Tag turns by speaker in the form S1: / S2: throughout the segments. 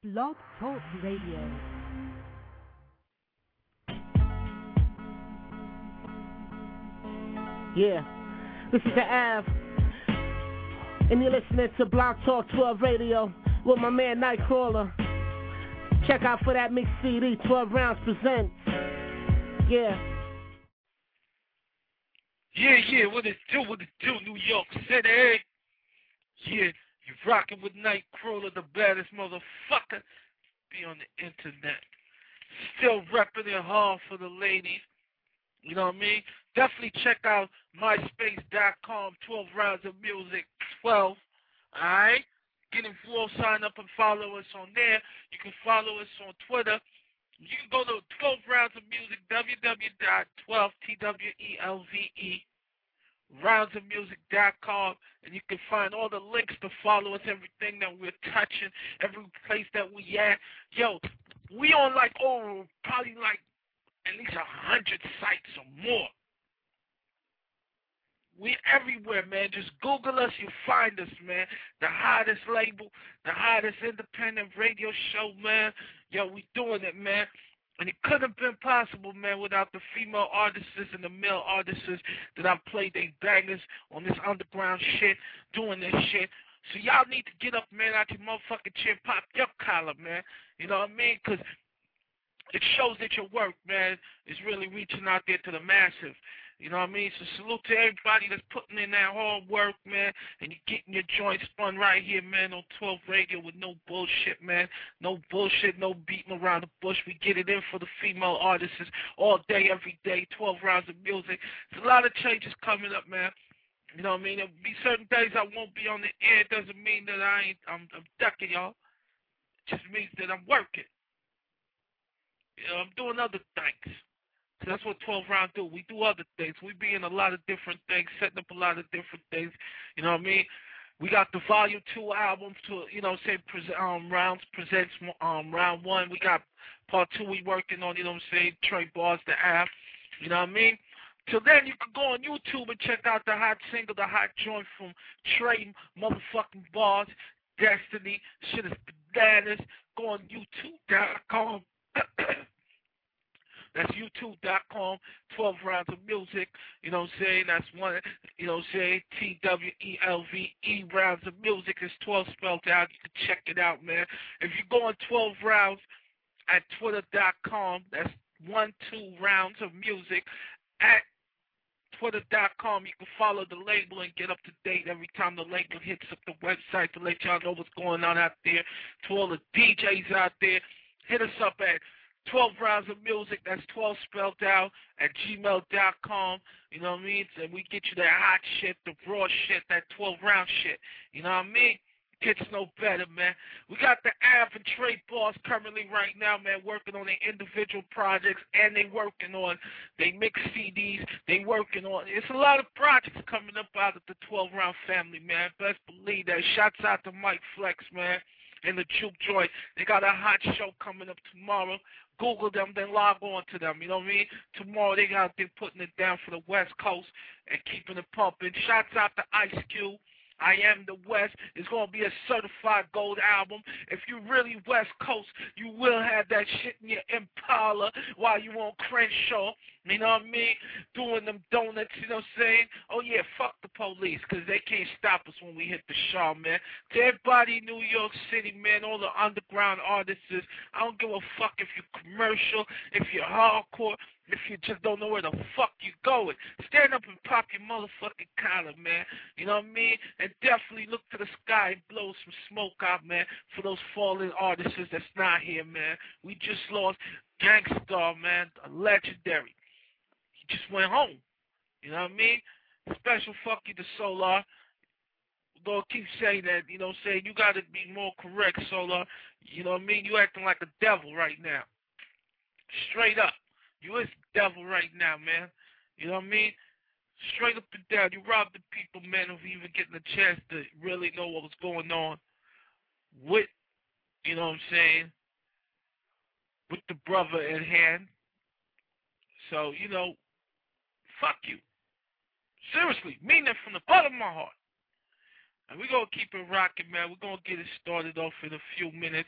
S1: Blog Talk Radio.
S2: Yeah, this is the Av, and you're listening to Blog Talk 12 Radio with my man Nightcrawler. Check out for that mixed CD, 12 Rounds Presents. Yeah.
S3: Yeah, what it do, New York City? Yeah, you rockin' with Nightcrawler, the baddest motherfucker be on the internet. Still reppin' it hard for the ladies. You know what I mean? Definitely check out myspace.com, 12 Rounds of Music, 12. Alright? Get involved, sign up and follow us on there. You can follow us on Twitter. You can go to 12 Rounds of Music, www.12, TWELVE, roundsofmusic.com, and you can find all the links to follow us, everything that we're touching, every place that we at. Yo, we on probably at least 100 sites or more. We everywhere, man. Just Google us, you find us, man. The hottest label, the hottest independent radio show, man. Yo, we doing it, man. And it couldn't have been possible, man, without the female artists and the male artists that I've played they bangers on this underground shit, doing this shit. So y'all need to get up, man, out your motherfucking chair, pop your collar, man. You know what I mean? Because it shows that your work, man, is really reaching out there to the masses. You know what I mean? So salute to everybody that's putting in that hard work, man, and you're getting your joint spun right here, man, on 12 Radio with no bullshit, man. No bullshit, no beating around the bush. We get it in for the female artists all day, every day, 12 Rounds of Music. There's a lot of changes coming up, man. You know what I mean? There'll be certain days I won't be on the air. It doesn't mean that I'm ducking y'all. It just means that I'm working. You know, I'm doing other things. So that's what 12 Round do. We do other things. We be in a lot of different things, setting up a lot of different things. You know what I mean? We got the Volume 2 album to, Rounds presents Round 1. We got Part 2 we working on, you know what I'm saying? Trey Bars, the app. You know what I mean? Till then, you can go on YouTube and check out the hot single, the hot joint from Trey motherfucking Bars, Destiny. Shit is bananas. Go on YouTube.com. That's youtube.com, 12 Rounds of Music, you know what I'm saying? That's one, you know what I'm saying? TWELVE, Rounds of Music is 12 spelled out. You can check it out, man. If you go on 12 Rounds at twitter.com, that's 12 Rounds of Music at twitter.com. You can follow the label and get up to date every time the label hits up the website to let y'all know what's going on out there. To all the DJs out there, hit us up at 12 Rounds of Music, that's 12 spelled out, at gmail.com, you know what I mean? And we get you that hot shit, the raw shit, that 12 round shit, you know what I mean? Gets no better, man. We got the Av and Trey Boss currently right now, man, working on their individual projects, and they working on they mix CDs, they working on, it's a lot of projects coming up out of the 12 Round family, man. Best believe that. Shouts out to Mike Flex, man, and the Juke Joy. They got a hot show coming up tomorrow. Google them, then log on to them, you know what I mean? Tomorrow they got there putting it down for the West Coast and keeping it pumping. Shouts out to Ice Cube. I Am the West. It's going to be a certified gold album. If you really West Coast, you will have that shit in your Impala while you on Crenshaw, you know what I mean? Doing them donuts, you know what I'm saying? Oh, yeah, fuck the police, because they can't stop us when we hit the Shaw, man. To everybody in New York City, man, all the underground artists, I don't give a fuck if you're commercial, if you're hardcore, if you just don't know where the fuck you going. Stand up and pop your motherfucking collar, man. You know what I mean? And definitely look to the sky and blow some smoke out, man, for those fallen artists that's not here, man. We just lost Gangstar, man, a legendary. He just went home. You know what I mean? Special fuck you to Solar. We're going to keep saying that, you know what I'm saying? You got to be more correct, Solar. You know what I mean? You acting like a devil right now. Straight up. You is the devil right now, man. You know what I mean? Straight up and down. You robbed the people, man, of even getting a chance to really know what was going on with, you know what I'm saying, with the brother at hand. So, you know, fuck you. Seriously, mean that from the bottom of my heart. And we're going to keep it rocking, man. We're going to get it started off in a few minutes.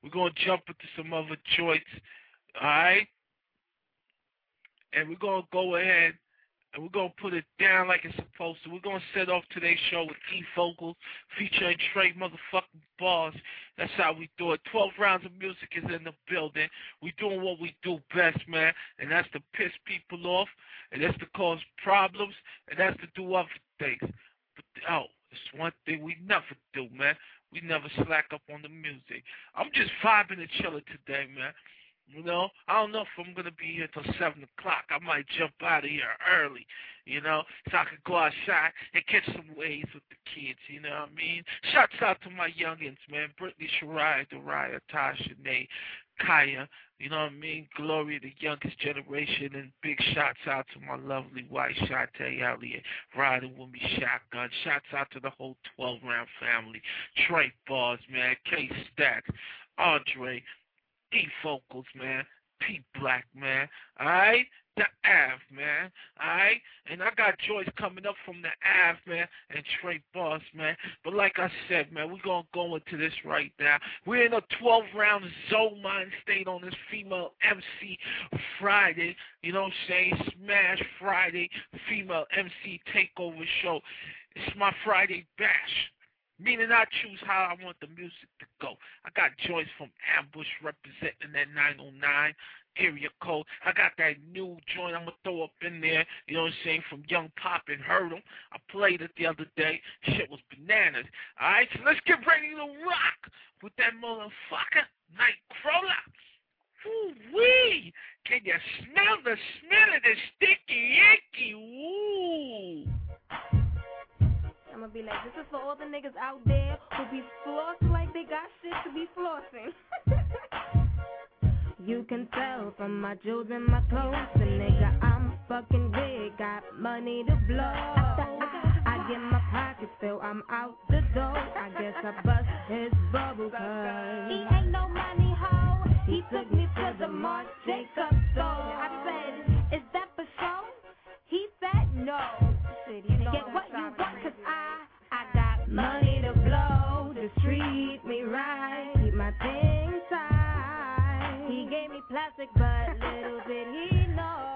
S3: We're going to jump into some other joints, all right? And we're going to go ahead and we're going to put it down like it's supposed to. We're going to set off today's show with E-Vocals featuring Trey motherfucking Bars. That's how we do it. 12 rounds of music is in the building. We doing what we do best, man, and that's to piss people off, and that's to cause problems, and that's to do other things. But, it's one thing we never do, man. We never slack up on the music. I'm just vibing and chilling today, man. You know, I don't know if I'm going to be here till 7 o'clock. I might jump out of here early, you know, so I could go outside and catch some waves with the kids, you know what I mean? Shouts out to my youngins, man. Brittany, Shariah, Dariah, Tasha, Nate, Kaya, you know what I mean? Gloria, the youngest generation, and big shouts out to my lovely wife, Shantae Elliott, riding with me shotgun. Shouts out to the whole 12-round family. Trey Bars, man. K-Stacks, Andre, E-Vocals, man. P Black, man. Alright? The Ave, man. Alright? And I got Joyce coming up from the Ave, man, and Trey Boss, man. But like I said, man, we're going to go into this right now. We're in a 12-round Zoe Mind State on this female MC Friday. You know what I'm saying? Smash Friday female MC takeover show. It's my Friday bash. Meaning I choose how I want the music to go. I got Joyce from Ambush representing that 909 area code. I got that new joint I'm going to throw up in there, you know what I'm saying, from Young Pop and Hurdle. I played it the other day. Shit was bananas. All right, so let's get ready to rock with that motherfucker, Nightcrawler. Woo-wee! Can you smell the smell of the sticky icky? Woo!
S4: I'ma be like, this is for all the niggas out there who be flossing like they got shit to be flossing. You can tell from my jewels and my clothes, the nigga I'm fucking with got money to blow. I get my pockets filled, I'm out the door. I guess I bust his bubble cause he ain't no money hoe. He took me to the Marc Jacobs store. I said, is that for show? He said no. Get what you want, cause I got money to blow. Just treat me right, keep my things tight. He gave me plastic, but little did he know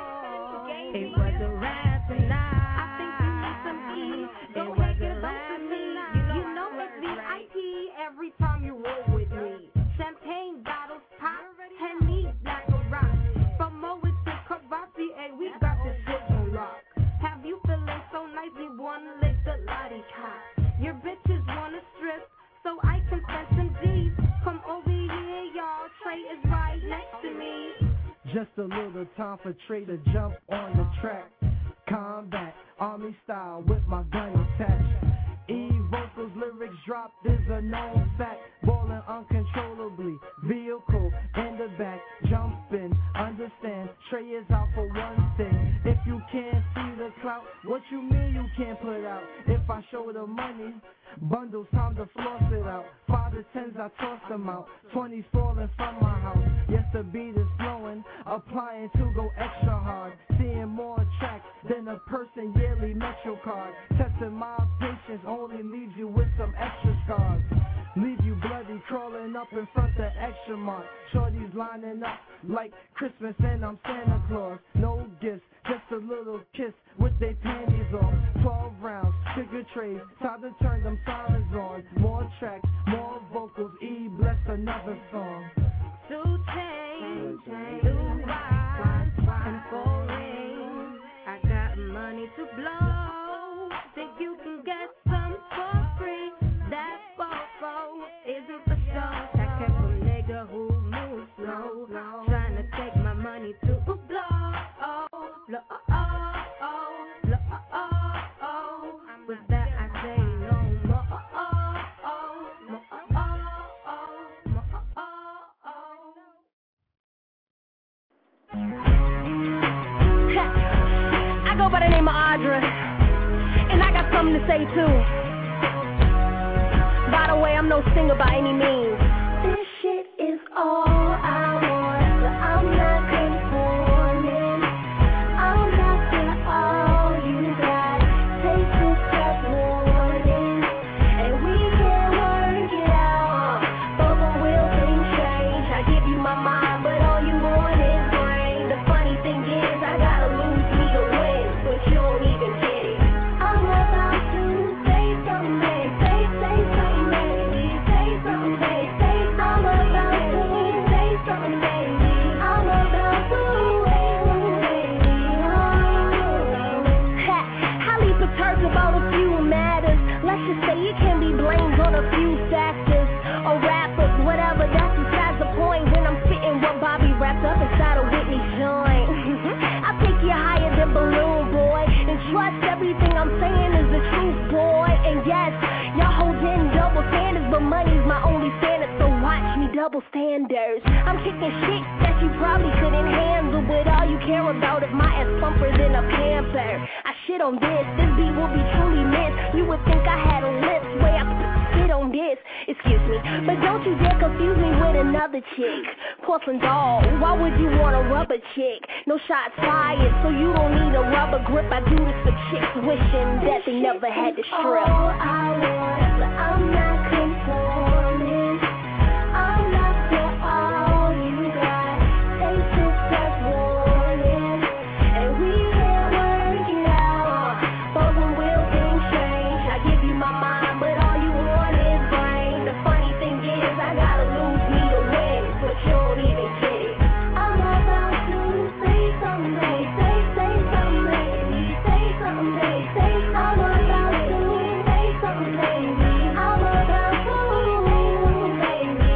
S4: it was a rap tonight. I think you need some E. It was a rap tonight. You know it's VIP every time you roll with me. Champagne bottles pop, Henny like a rock. From Moet to Kavasi, and we got this shit on lock. Have you feeling so nice you wanna lick the lottie cock? Your bitches wanna strip, so I can spend some G's. Come over here, y'all. Trey is right next to me.
S5: Just a little time for Trey to jump on the track. Combat, army style with my gun attached. E-Vocals lyrics dropped is a known fact. Ballin' uncontrollably, vehicle in the back. Jumping, understand, Trey is out for one thing. If you can't see the clout, what you mean you can't put out? If I show the money, bundles, time to floss it out. 5 to 10s, I toss them out. 20s falling from my house. Yes, the beat is flowing, applying to go extra hard. Seeing more tracks than a person yearly Metro card. Testing my patience only leaves you with some extra scars. Leave you bloody crawling up in front of extra mark. Shorties lining up like Christmas and I'm Santa Claus. No gifts, just a little kiss with they panties off. 12 rounds, sugar trays, time to turn them sirens on. More tracks, more vocals, E bless another song.
S4: 2 chains, 2 wives, and 4 rings. I got money to blow. Think you can get some for free? That fofo isn't for show. That kept a nigga who moves slow, trying to take my money to blow. With that I say no more. I go by the name of Audra, and I got something to say too. By the way, I'm no singer by any means. This shit is all I want, so I'm not conforming. I'm after all you got. Take this as warning, and we can work it out. But we'll think
S6: double standards. I'm kicking shit that you probably couldn't handle, but all you care about is my ass plumper than a panther. I shit on this beat will be truly missed. You would think I had a list, way I spit on this, excuse me. But don't you dare confuse me with another chick. Porcelain doll, why would you want a rubber chick? No shots fired, so you don't need a rubber grip. I do this for chicks wishing that they never had to strip.
S4: All I want, but I'm not conforming. I'm not for all you got. They just kept warning, and we can't work it out. But when will things change? I give you my mind, but all you want is brain. The funny thing is, I gotta lose me to win, but you don't even get it. I'm about to say something, say something, baby, say something, say. I'm about to say something, baby. I'm about to, baby.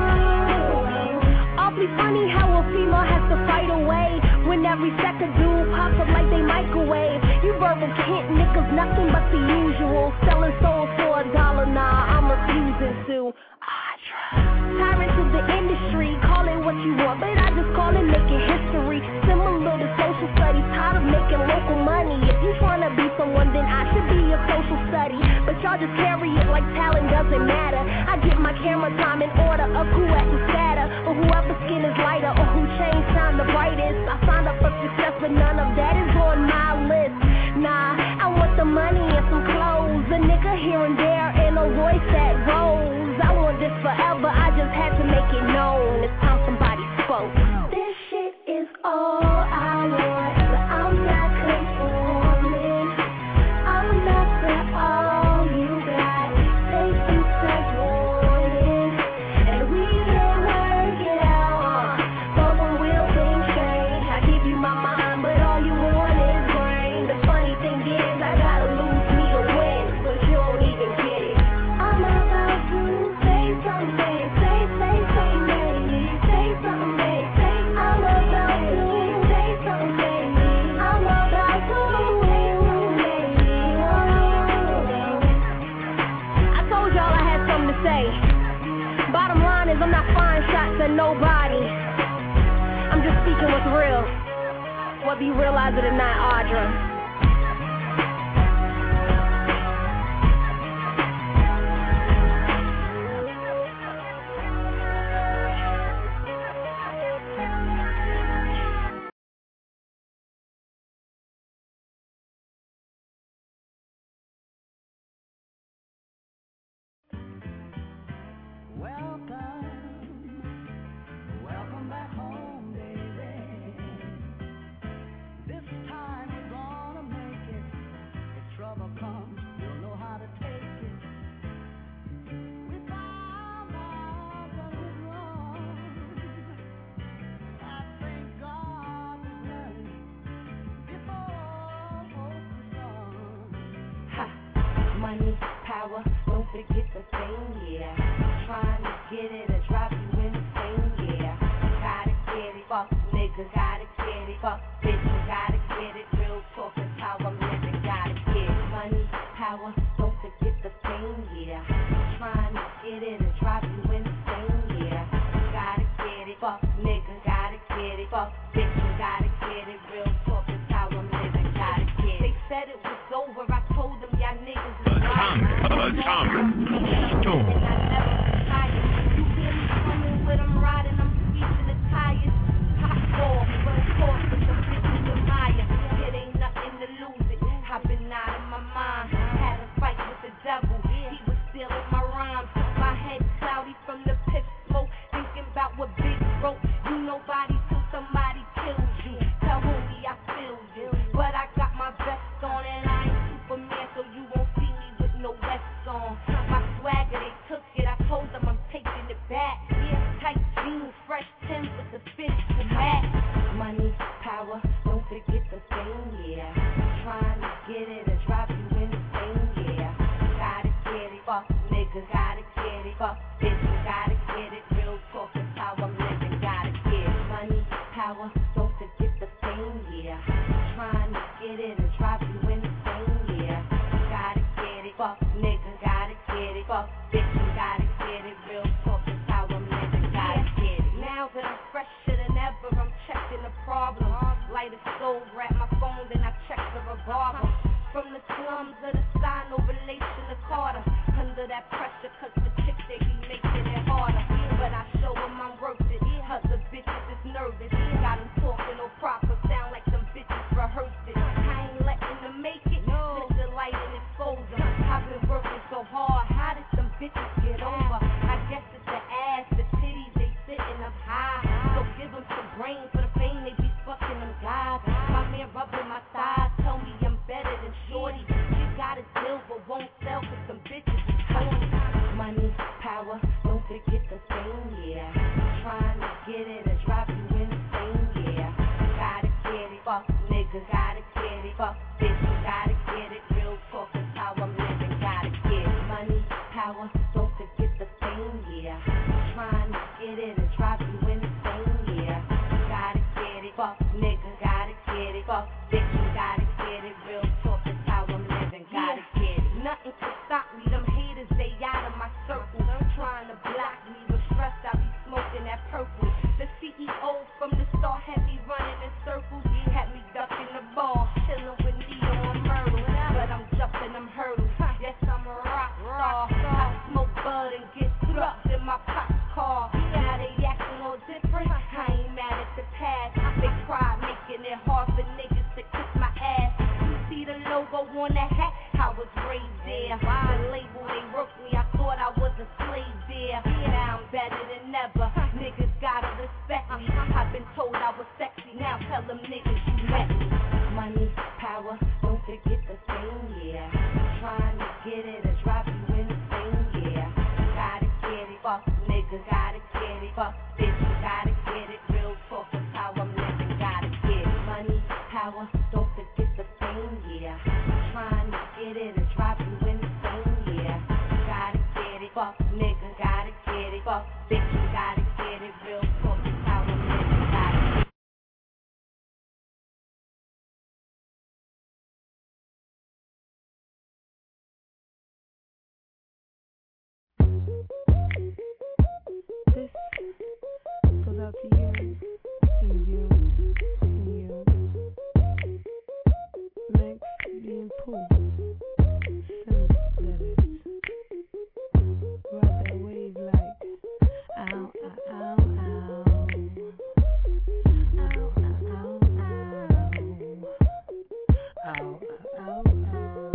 S6: Awfully funny how a female has to fight away when every second dude pops up like they microwave. You verbal kid niggas, nothing but the usual. Selling souls for $1, nah, I'm refusing to. Tyrant to the industry, call it what you want, but I just call it making history. Similar to social studies, tired of making local money. If you tryna be someone, then I should be a social study. But y'all just carry it like talent doesn't matter. I get my camera time in order of who acts sadder, or whoever's skin is lighter, or who changed time the brightest. I signed up for success, but none of that is on my list. Nah, I want the money and some clothes, a nigga here and there, and a Royce that rolls. I want this forever, I just had to make it known. It's time somebody spoke.
S4: This shit is all I want, but I'm not conforming. I'm not for all you got. They keep us warning, and we can't work it out. But when will things change? I give you my mind, but all you want is brain. The funny thing is, I gotta lose me to win, but you don't even get it. I'm about to say something, say something, baby, say something, baby. I'm about to say something, baby. I'm about to, baby.
S6: I told y'all I had something to say. Bottom line is I'm not firing shots at nobody. I'm just speaking what's real, whether you realize it or not, Audra.
S5: Welcome back home, baby. This time we're gonna make it. If trouble comes, you'll know how to take it. We found out what was wrong. I thank God we learned before hope was gone.
S7: Ha! Money, power, don't forget the thing, yeah. Trying to get it or drop you insane, yeah. Gotta get it, fuck niggas, gotta get it, fuck bitches, gotta get it. Real talk is how I'm living, gotta get it. Money, power, don't forget the thing, yeah. Trying to get it or drop you insane, yeah. Gotta get it, fuck niggas, gotta get it, fuck bitches, gotta get it. Real talk is how I'm living, gotta get it. They said it was over, I told them y'all niggas is with them riding, I'm squeezing the tires. Hot ball, first course with the bitches admire. It ain't nothing to lose it. I've been out of my mind. Had a fight with the devil. He was stealing my rhymes. My head cloudy from the piss smoke. Thinking about what Big wrote. You nobody till somebody kills you. Tell homie I feel you. But I got my vest on and I ain't Superman, so you won't see me with no vest on. My swagger, they took it. I told them I'm taking it back. Yeah, tight jeans, fresh Timbs with the fish and hat. Money, power, don't forget the thing, yeah. Trying to get it or drop you insane, yeah. Gotta get it, fuck niggas, gotta get it, fuck bitches, gotta get it. Real talk is how I'm living, gotta get it. Money, power, don't forget the thing, yeah. Trying to get it or drop you insane, yeah. Gotta get it, fuck niggas, gotta get it, fuck bitches, gotta get it. Real talk is how I'm living. thing, yeah. Trying to get it or drop you insane, yeah. Gotta get it, fuck niggas, gotta get it, fuck bitches, gotta get it. Real talk is how I'm living, gotta get it. Money, power, don't forget the fame, yeah. Trying to get it or drop you insane, yeah. Gotta get it, fuck niggas, gotta get it, fuck bitches, gotta get it. Real talk is how I'm living, gotta get it. Nothing can stop me, them haters, they out of my circle. Trying to block me, but stressed I be smoking that purple. The CEO from the start had me running in circles. He had me ducking the ball, chilling with Neo and Myrtle. But I'm jumping them hurdles, yes I'm a rock star. I smoke bud and get thrust in my pop car. Now they acting all different, I ain't mad at the past. They cry making it hard for niggas to kiss my ass. You see the logo on the hat, I was raised there. The label they worked me, I thought I was a slave there. Now I'm better than ever, niggas gotta respect me. I've been told I was sexy, now tell them niggas you met me. Money, power, don't forget the thing, yeah. Trying to get it or drop you insane, yeah. Gotta get it, fuck niggas, gotta get it, fuck bitches, gotta get it. Real talk is how I'm living, gotta get it. Money, power, don't forget the thing, yeah. Trying to get it or drop you insane, yeah. Gotta get it, fuck niggas, gotta get it, fuck bitches, gotta get it. Real talk is how I'm living, gotta get it.
S4: This goes out to you, and you, and you. Max, D, and Pooh. Send letters. Ride that wave like ow, ow, ow, ow. Ow, ow, ow, ow. Ow, ow, ow.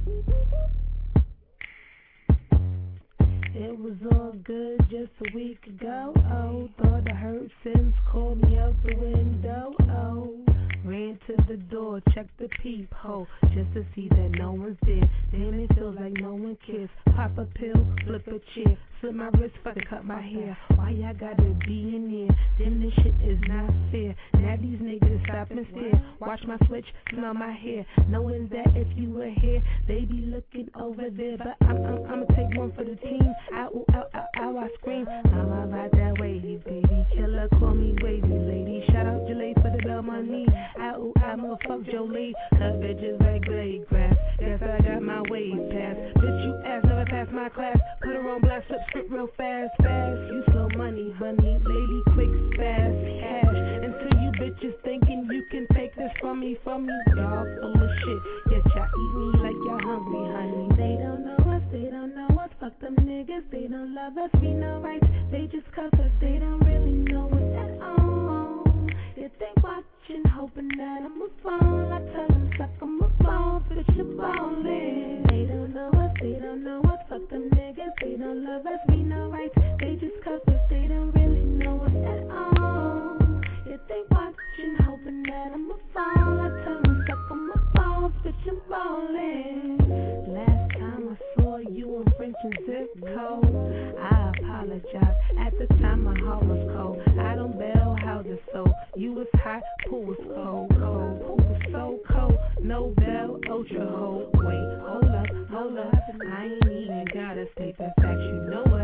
S4: It was all good just a week ago. Oh, thought I heard Sims call me out the window. Oh, ran to the door, checked the peephole just to see that no one's there. Damn, it feels like no one cares. Pop a pill, flip a chair, slip my wrist, fucking cut my hair. Why y'all gotta be in here? Damn, this shit is not fair. Now these niggas stop and stare. Watch my switch, smell my hair, knowing that if you were here, they be looking over there. But I'ma take one for the team. Ow, ow, ow, ow, I scream. I'ma ride that wavy, baby. Killer, call me wavy, lady. Shout out Jolie for the bell money. Ow, I'ma fuck Jolie. Her bitches like blade grass. Guess I got my wave pass. Bitch, you ass never passed my class. Put her on blast, flip script real fast, fast. You slow money, bunny, lady, quick, fast, cash. Until you bitches thinking you can take this from me, y'all full of shit. Yes, y'all eat me like y'all hungry, honey. They don't know us, they don't know us. Fuck them niggas, they don't love us. We know rights, they just cuff us. They don't really know us at all. Yeah, they watching, hoping that I'm a phone. I tell them suck on my phone, bitch, you're ballin'. They don't know us, they don't know us. Fuck them niggas, they don't love us. We know rights, they just cuff us. They don't really know us at all. Yeah, they watching, hoping that I'm a phone. I tell them suck on my phone, bitch, I'm ballin'. Last time I saw you in French and zip code, I apologize. At the time my heart was cold. I don't bail houses, so you was hot, pool was cold, cold. Pool was so cold, no bell, ultra hold. Wait, hold up, I ain't even gotta state the facts. You know what,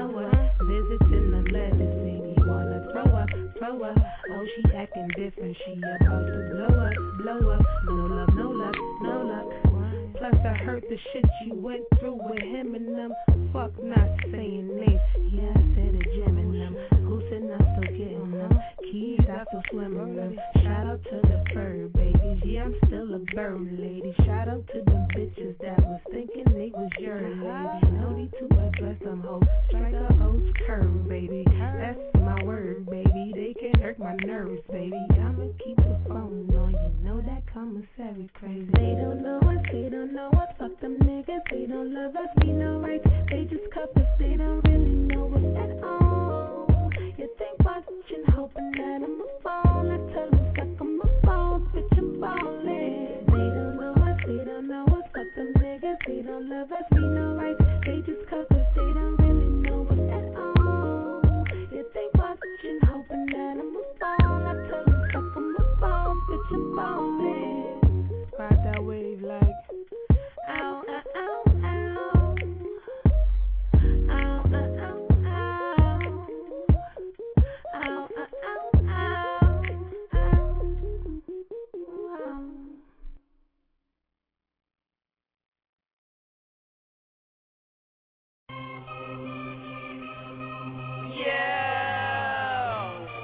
S4: visits in the letters, baby. Wanna throw up. Oh, she acting different, she about to blow up. No luck. Plus I heard the shit you went through with him and them. Fuck not saying names. Yeah, I said a gem in them. Who said not still getting them? Keys, I still swimming them. Shout out to the fur babies. Yeah, I'm still a bird lady. Shout out to them bitches that was thinking they was your lady. No need to address them hoes. Strike a hoes curve, baby. That's my word, baby. They can hurt my nerves, baby. I'ma keep the phone on. You know that commissary crazy. They don't know us, they don't know us. Fuck them niggas, they don't love us. We know rights, they just cuff us. They don't really know us at all. Yeah, they watching, hoping that I'm a phone. I tell them suck on my phone, bitch, I'm ballin'. They don't know us, they don't know us. Fuck them niggas, they don't love us. We know rights, they just cuff us. They don't really know us at all.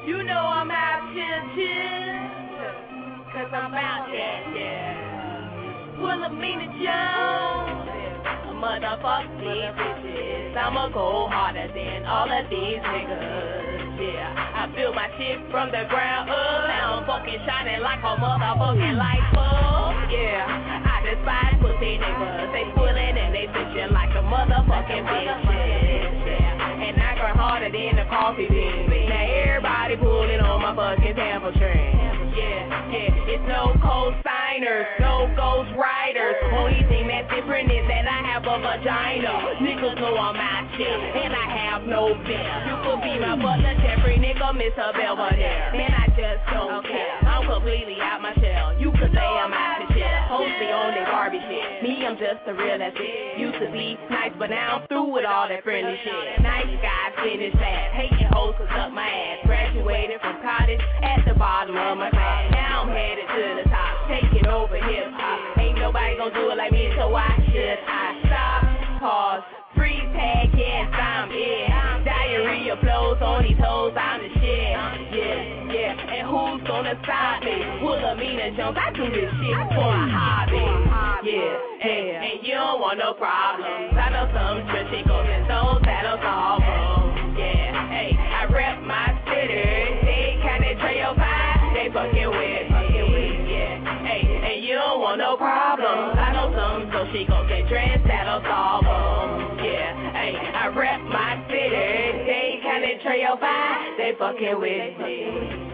S8: You know I'm out here, cause I'm out there, full of Mina Jones. Motherfuck these bitches, I'ma go harder than all of these niggas, yeah. I built my shit from the ground up, now I'm fucking shining like a motherfucking light bulb, yeah. I despise pussy niggas, they pulling and they bitching like a motherfucking bitches, yeah. And I grind harder than the coffee bean. Now everybody pulling on my fucking Tampa train. Yeah, it's no co-signers, no ghost riders. Only thing that's different is that I have a vagina. Niggas know I'm out shit, and I have no fear. You could be my butler, Jeffrey, nigga, Mr. Belvedere. Man, I just don't care. I'm completely out my shell. You could say I'm out of shit. Mostly on that garbage shit. Me, I'm just the real that's it. Used to be nice, but now I'm through with all that friendly shit. Nice guys finish fast, hating hoes cause up my ass. Graduated from college at the bottom of my class. Now I'm headed to the top, taking over hip hop. Ain't nobody gonna do it like me, so why should I stop? Pause, freeze tag, yes I'm it. Diarrhea flows on these hoes, I'm the shit. Yeah, and who's gonna stop me? Wilhelmina Jones, I do this shit for a hobby. Yeah, and you don't want no problems. I know some stress chicos and those that'll solve them. Yeah, hey, I rep my city. They kinda trail pie, they fucking with me. Yeah, hey, and you don't want no problems. I know some so she gon' get dressed that'll solve them. Yeah, hey, I rep my city. They kinda trail pie, they fucking with me.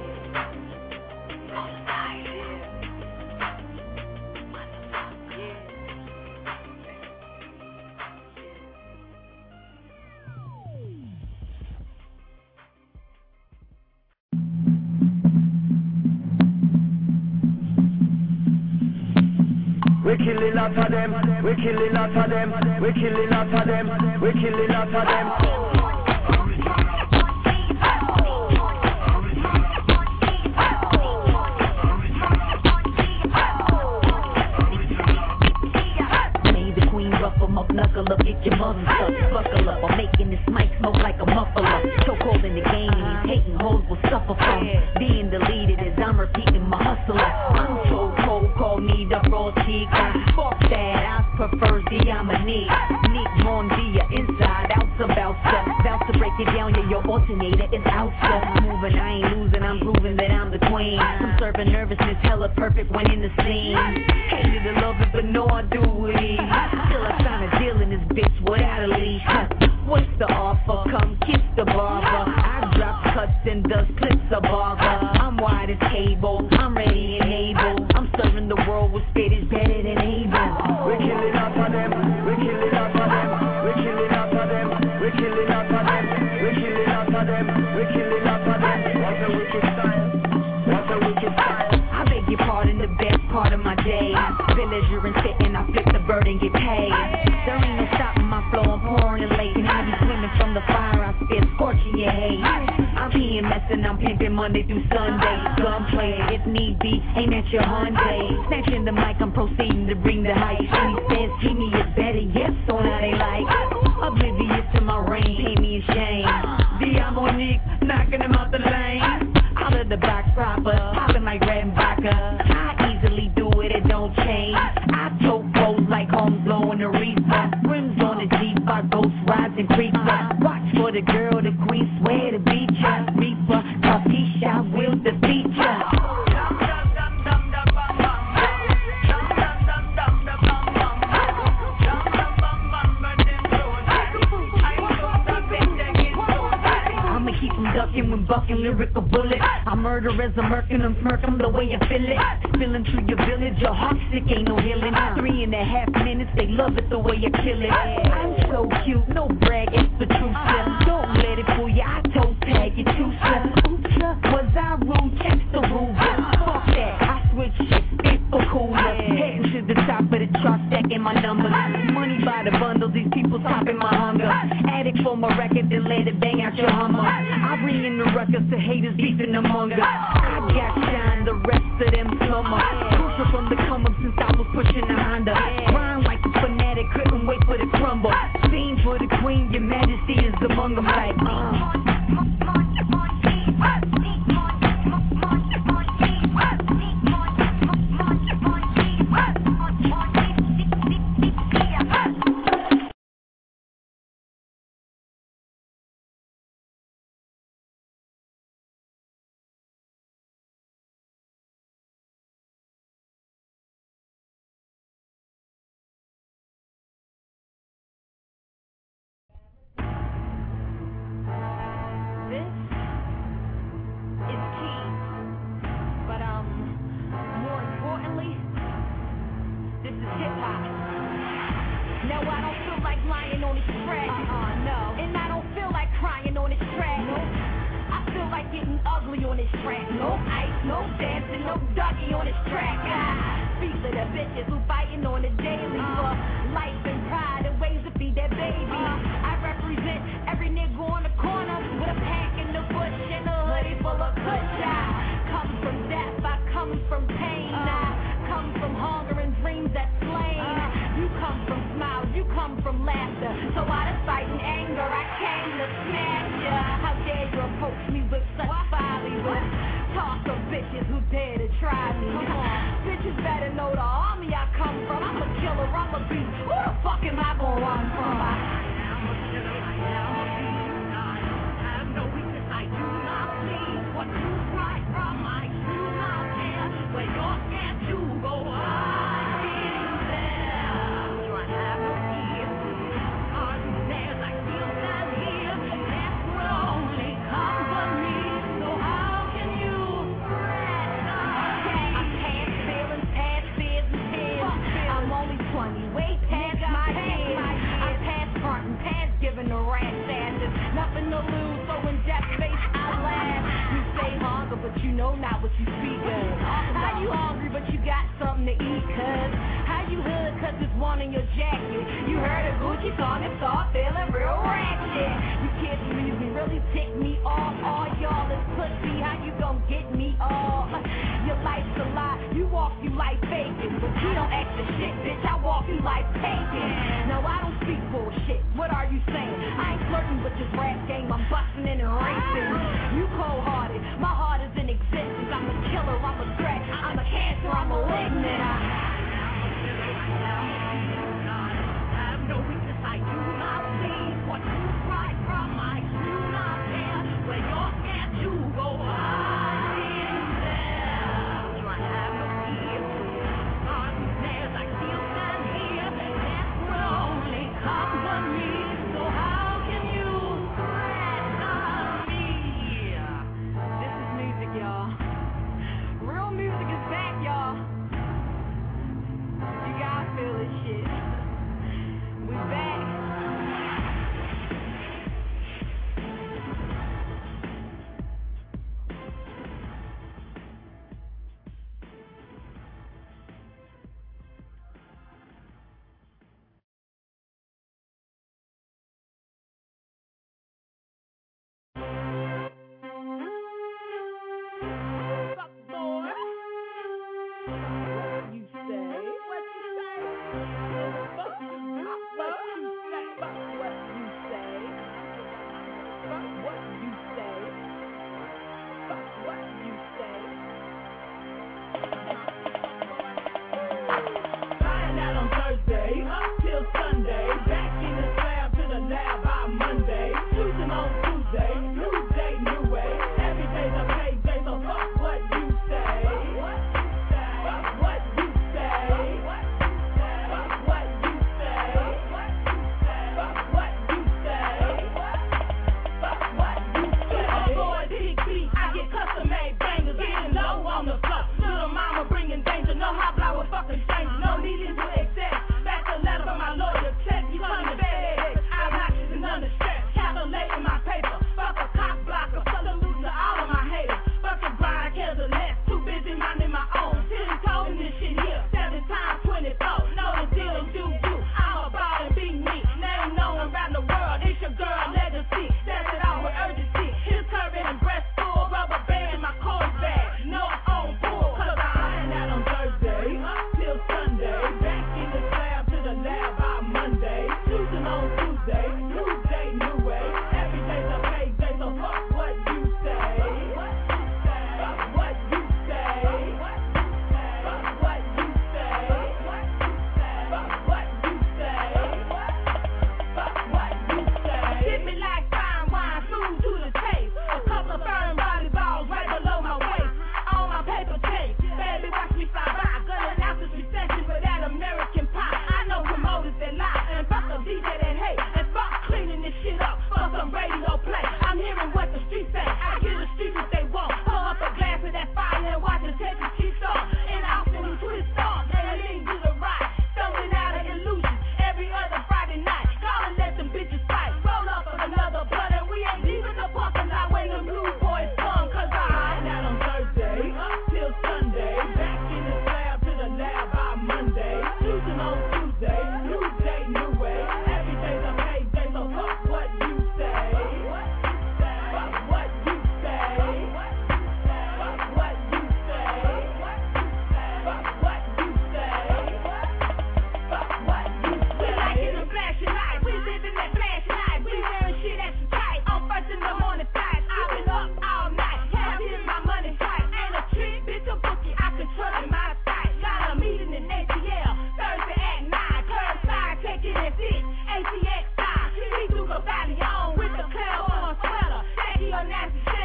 S9: We're killing lots of them, we're killing lots of them, we're killing lots of them, we're killing lots of them.
S10: Knuckle up, get your mother stuff, buckle up. I'm making this mic smoke like a muffler. Chokehold in the game, and these hating hoes will suffer from being deleted as I'm repeating my hustler. I'm so cold, call me the raw chica. Fuck that, I prefer Diamonique. Nick Mondia, inside, out about to break it down, yeah, your alternator is out. Moving, I ain't losing, I'm proving that I'm the queen. I'm serving nervousness, hella perfect when in the scene. Hated to love it, but no, I do it. Still I sign a deal in this bitch without a leash. What's the offer? Come kiss the barber. I drop cuts and dust clips of barber. I'm wide as cable, I'm ready and able. I'm serving the world with spit is better than able.
S9: We're killing up on them, we're killing up on them, we're killing up on them, we're killing up on them, we're killing up on them, we're killing up on them. What's a wicked style? What's a wicked style?
S10: I beg your pardon, the best part of my day. Villager and sitting, I flip the bird and get paid. There ain't no stopping my flow, I'm pouring the lake. And I be swimming from the fire, I spit scorching your hate. I'm PMS and I'm pimping Monday through Sunday. Gunplay, if need be, aim at your Hyundai. Snatching the mic, I'm proceeding to bring the hype. And he says, Jimmy is better, yes, so now they like. Oblivious to my reign, pay me a shame. Diamonique, knocking him out the lane. Out of the box proper, popping like red and vodka. I easily do it, it don't change. I tote clothes like homes blowing the reefer. Rims on the Jeep, I ghost rides and creeper. Watch for the girl, the queen, swear to beat ya. Reaper, coffee shop, will defeat ya. Ducking when bucking lyrical bullets. I murder as I'm murking, I'm smirking the way I feel it. Spilling through your village, your heart sick, ain't no healing. 3.5 minutes, they love it the way I kill it. I'm so cute, no brag, it's the truth. Don't let it fool you, I toe tag you too slow. Oops, was I rude? Check the rules. Fuck that, I switch shit, spit for cooler. Heading to the top of the chart, stacking my numbers. Money by the bundle, these people stopping my hunger. Addict for my record, then let it bang out your Hummer. I bring in the ruckus to haters beefing among us. I got shine, the rest of them slumber. Crucial from the come up since I was pushing the Honda. Rhyme like a fanatic, couldn't wait for the crumble. Scene for the queen, your majesty is among them like track. No ice, no dancing, no ducky on this track. Speak to the bitches who fighting on the daily for life and pride and ways to feed their baby. I represent every nigga on the corner with a pack in the bush and a hoodie full of kush. I come from death, I come from pain. I come from hunger and dreams that slain. You come from smiles, you come from laughter. So out of sight and anger, I came to smash ya. How dare you approach me with such folly? With talk of bitches who dare to try me. Bitches better know the army I come from. I'm a killer, I'm a beast. Who the fuck am I gonna run from? I am a killer, I am a beast. I have no weakness, I do not plead. What you cry from, I do not care. When you're scared to go, I'll be there. Do I have no fear? Are you there? I feel that here. Death will only come for me. So how can you rest? I'm past feelings, past fears and tears. I'm only 20, way past my years. I'm past frontin', past giving the rash asses. Nothing to lose, so in death face I laugh. You say hunger, but you know not what you speak of. How you hungry, but you got something to eat, cuz? How you hood, cuz it's one in your jacket? You heard a Gucci song and start feeling real ratchet. You kids really tick me off. All y'all is pussy, how you gon' get me off? Your life's a lie, you walk you like bacon, but you don't act the shit, bitch, I walk you like bacon. No, I don't speak bullshit, what are you saying? I ain't flirting with this rap game, I'm busting in and racing. You cold-hearted, my heart is in existence. I'm a killer, I'm a threat, I'm a cancer, I'm malignant. I have no weakness, I do not plead. What you cry from, I do not care. When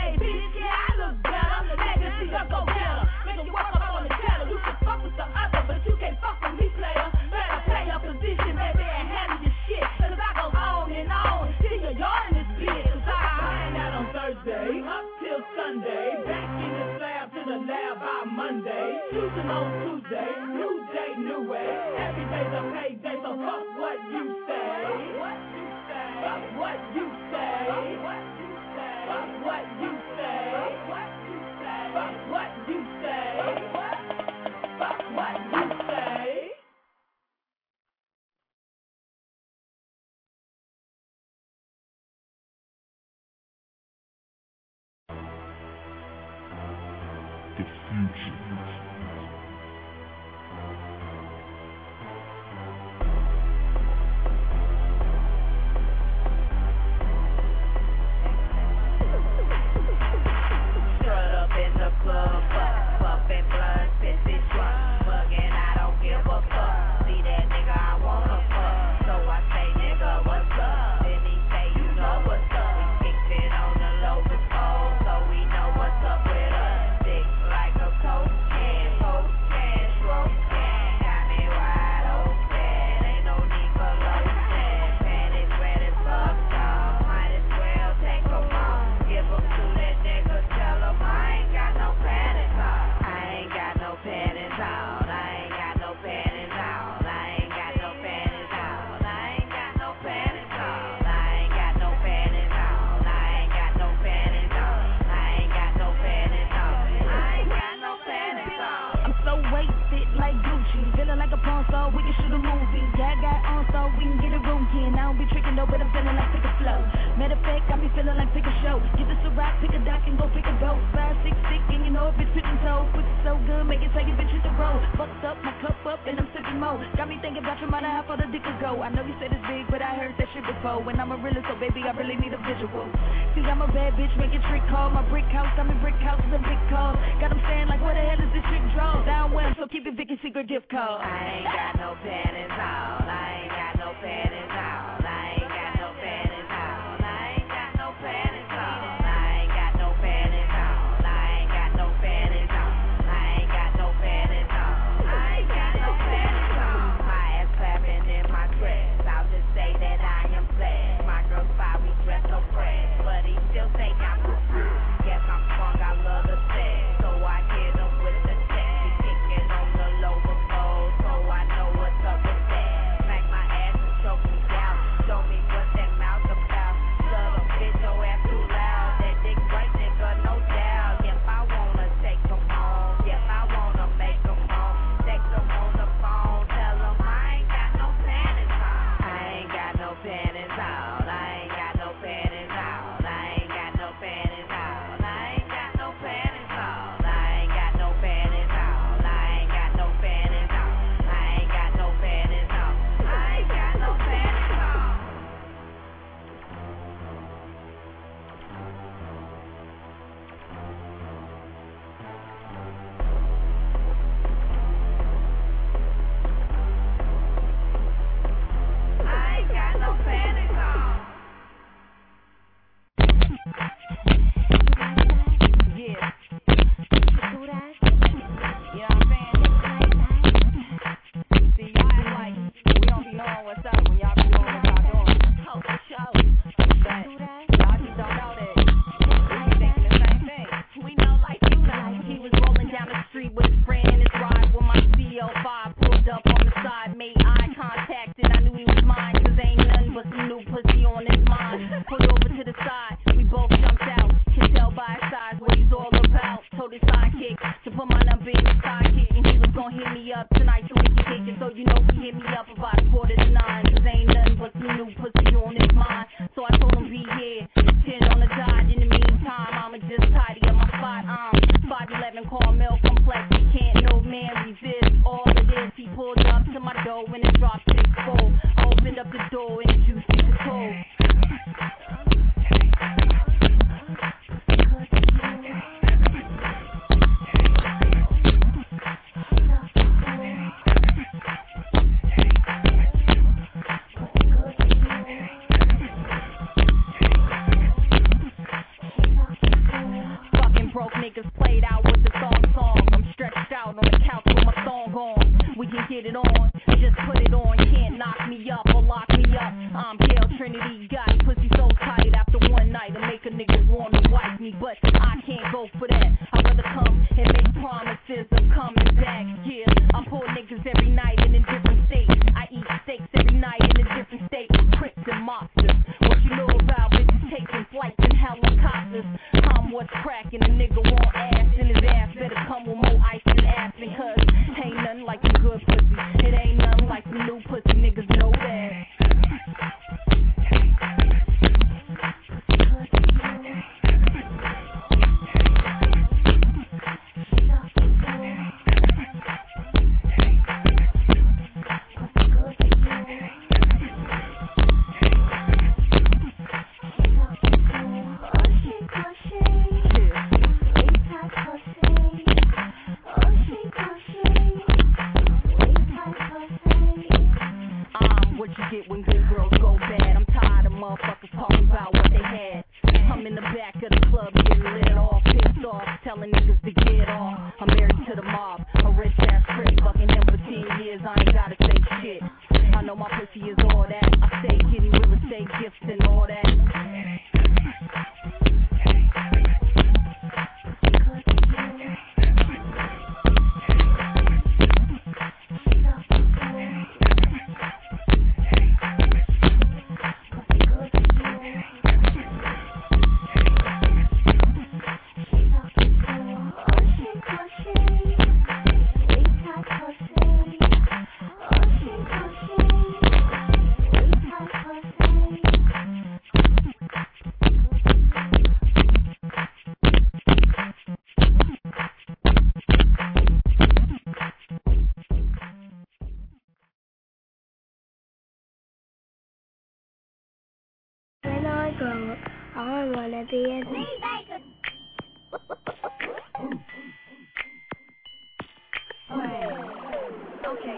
S8: Hey, bitch, yeah, I look better. Legacy up, go get her. Make you walk up on the cheddar. You can fuck with the other, but you can't fuck with me, player. Better play your position, baby, and handle your shit. Cause I go on and on till you're yawning this bitch. Cause I hang out on Thursday, up till Sunday. Back in the slab to the lab by Monday. Tuesday on Tuesday, new day, new way. Every day's a payday, so fuck what you say. Fuck what you say. Fuck what you say. Fuck what you say. Fuck what you say.
S11: Diffusion.
S10: niggas played out with the song. I'm stretched out on the couch with my song on. We can get it on, just put it on. Can't knock me up or lock me up. I'm Gail Trinity, got pussy so tight after one night to make a nigga want to wipe me, but I can't go for that. I'd rather come and make promises of coming back. Yeah, I pull niggas every night in a different state. I eat steaks every night in a different state. Crips and mobsters. What you know about bitches taking flights in helicopters? I'm what's cracking. A nigga want ass in his ass. Better come with more ice than ass, cause ain't nothing like some good pussy. It ain't nothing like some new pussy. Niggas know that. What you get when good girls go bad. I'm tired of motherfuckers talking about what they had. I'm in the back of the club getting lit off, pissed off, telling niggas to get off. I'm married to the mob, a rich ass prick, fucking him for 10 years, I ain't gotta say shit. I know my pussy is all that. I stay getting real estate gifts and all that.
S6: When I grow up, I wanna be a
S8: Okay,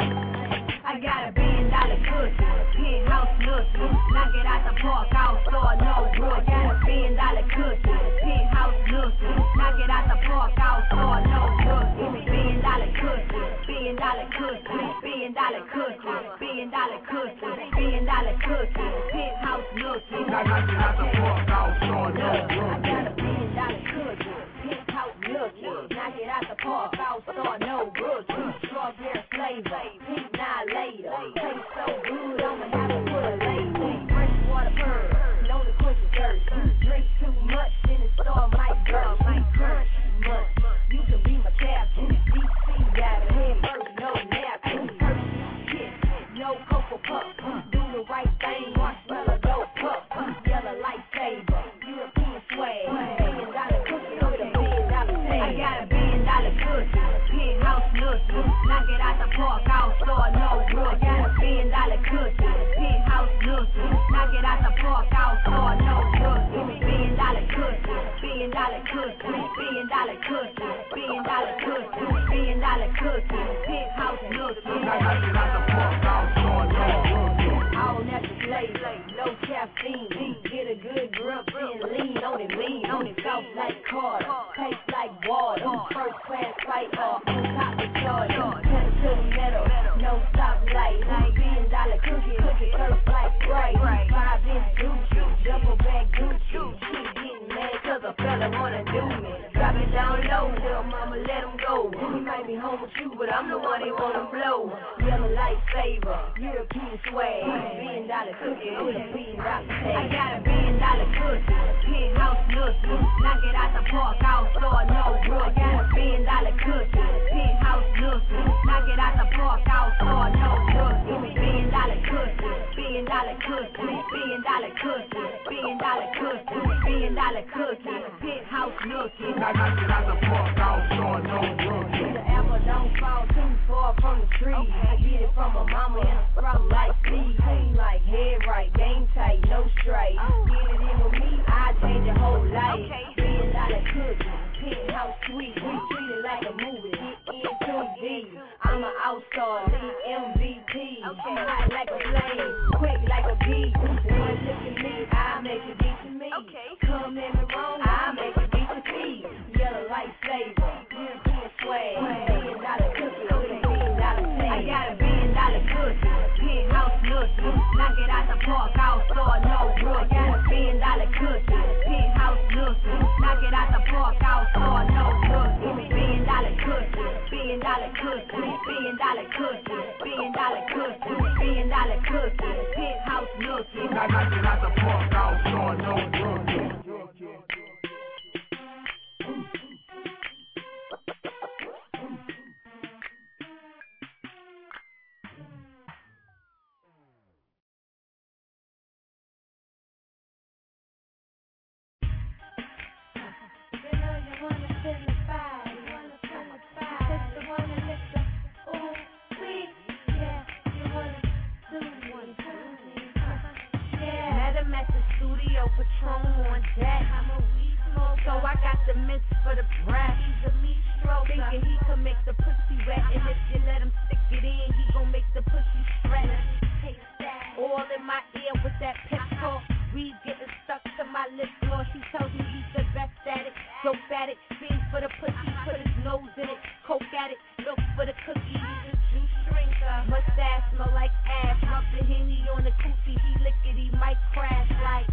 S8: I got a $1 billion cookie, penthouse looking, knock it out the park, I'll start no rookie. Got a $1 billion cookie, penthouse looking, knock it out the park, I'll start no rookie. $1 billion cookie, $1 billion cookie, $1 billion cookie, $1 billion cookie, $1 billion cookie, penthouse looking, knock it out the park, I'll start no rookie. I got a $1 billion cookie, penthouse looking, knock it out the park, I'll start no rookie. Strawberry flavor, pink night later, tastes so good, I'ma have to put a label. Fresh water pearl, know the quench is thirsty. Drink too much, then it start might burst. Crunch too much, you can be my captain. DC got a head first, no napkin. Hershey kiss, no cocoa puff. Do the right thing, marshmallow dope puff. Yellow lightsaber, European swag. $1 billion cookie with a $1 billion tag. I got a $1 billion cookie, penthouse looking, knock it out the park, I'll start no rookie. I got a $1 billion cookie, penthouse looking, knock it out the park, I'll start no rookie. $1 billion cookie, $1 billion cookie, $1 billion cookie, $1 billion cookie, $1 billion cookie, penthouse looking, knock it out the park, I'll start no rookie. All natural flavor, no caffeine, get a good grip and lean on it, soft like Carter, taste like water, first class flight on top of Jordan, pedal to the metal, no stoplight, $1 billion cookie, first like Sprite, 5-inch Gucci, double bag Gucci, she getting mad cause a fella wanna do me, drop it down low, tell mama let him go, he might be home with you, but I'm the one he wanna blow, yellow lightsaber, European swag, $1 billion cookie with a $1 billion tag. I got a $1 billion cookie, penthouse looking, knock it out the park, I'll start no rookie. Got a $1 billion cookie, penthouse looking, knock it out the park, I'll start no rookie. $1 billion cookie, $1 billion cookie, $1 billion cookie, $1 billion cookie, $1 billion cookie, penthouse looking, knock it out the park, I'll start no rookie. The apple don't fall too far from the tree. I get it from my mama and a sprout like seed. Clean like head right, game tight, no straight. Get it in with me, I change your whole life. $1 billion cookie, penthouse sweet. We treat it like a movie, get in too deep. I'm an all-star, lead MVP. Hot like a flame, quick like a bee. One look at me, I make it beat to me. Come in the room, I make it beat to me. Yellow light
S7: knock it out the park, I'll store no rookie. $1 billion cookie, penthouse looking. Knock it out the park, I'll store no rookie. $1 billion cookie, $1 billion cookie, $1 billion cookie, $1 billion cookie, $1 billion cookie, penthouse looking.
S9: Knock it out the park, I'll store no rookie.
S7: Patron on deck. So I got the mix for the breath. He's a meat stroke, thinking he could make the pussy wet. And if you let him stick it in, he gon' make the pussy shred. All in my ear with that pep talk. Weed getting stuck to my lip gloss. He tells me he's the best at it. Dope at it, fiend for the pussy, put his nose in it. Coke at it, milk for the cookie. He's a juice drinker. Mustache smell like ass. Rub the Henny on the coochie. He lick it, he might crash like.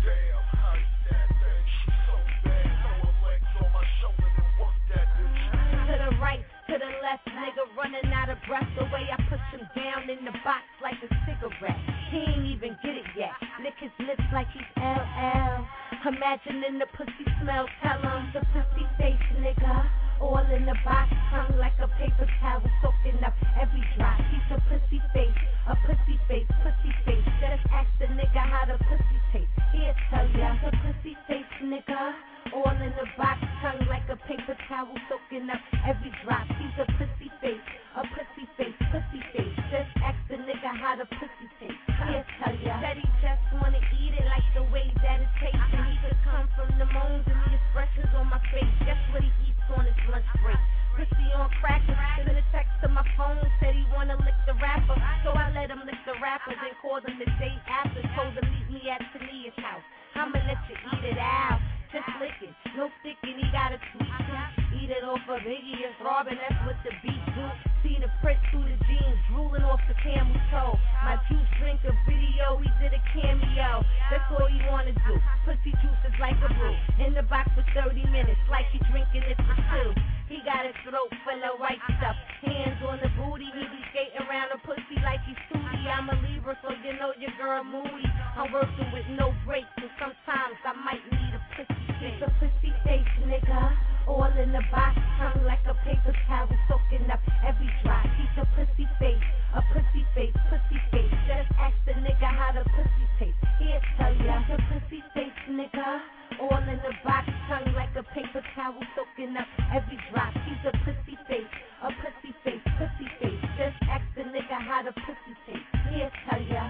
S7: To the right, to the left, nigga running out of breath. The way I push him down in the box like a cigarette. He ain't even get it yet. Lick his lips like he's LL. Imagining the pussy smell, tell him the pussy face, nigga. All in the box, tongue like a paper towel, soaking up every drop. He's a pussy face, a pussy face, pussy face. Just ask the nigga how the pussy tastes. He'll tell ya, the pussy face, nigga. All in the box, tongue like a paper towel, soaking up every drop. He's a pussy face, a pussy face, pussy face. Just ask the nigga how the pussy tastes. He'll tell ya. Said he just wanna eat it like the way that it tastes. And he could come from the moans and the expressions on my face. Guess what he eats on his lunch break? Pussy on crackers. Sent a text to my phone, said he wanna lick the rapper. So I let him lick the rapper, then called him the day after. Told him meet me at Tania's house. I'ma let you eat it out. Just licking, no sticking, he got a sweet tooth. Eat it off of Biggie and Robin, that's what the beat do. See the print through the jeans, drooling off the camel toe. My juice drink a video, he did a cameo. That's all he wanna do. Pussy juice is like a brew. In the box for 30 minutes, like he drinking it for two. He got a throat full of white stuff. Hands on the booty, he be skating around the pussy like he's Sooty. I'm a Libra, so you know your girl moody. I'm working with no breaks, so sometimes I might need a pussy. It's a pussy face, nigga. All in the box, tongue like a paper towel, soaking up every drop. He's a pussy face, a pussy face, pussy face. Just ask the nigga how the pussy tastes. He'll tell ya. He's a pussy face, nigga. All in the box, tongue like a paper towel, soaking up every drop. He's a pussy face, a pussy face, pussy face. Just ask the nigga how the pussy tastes. He'll tell ya.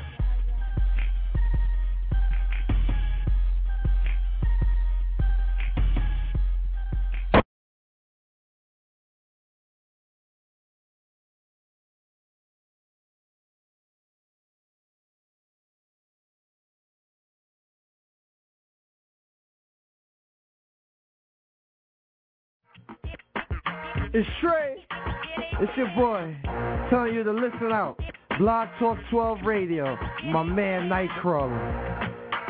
S5: It's Trey. It's your boy. Telling you to listen out. Blog Talk 12 Radio. My man Nightcrawler.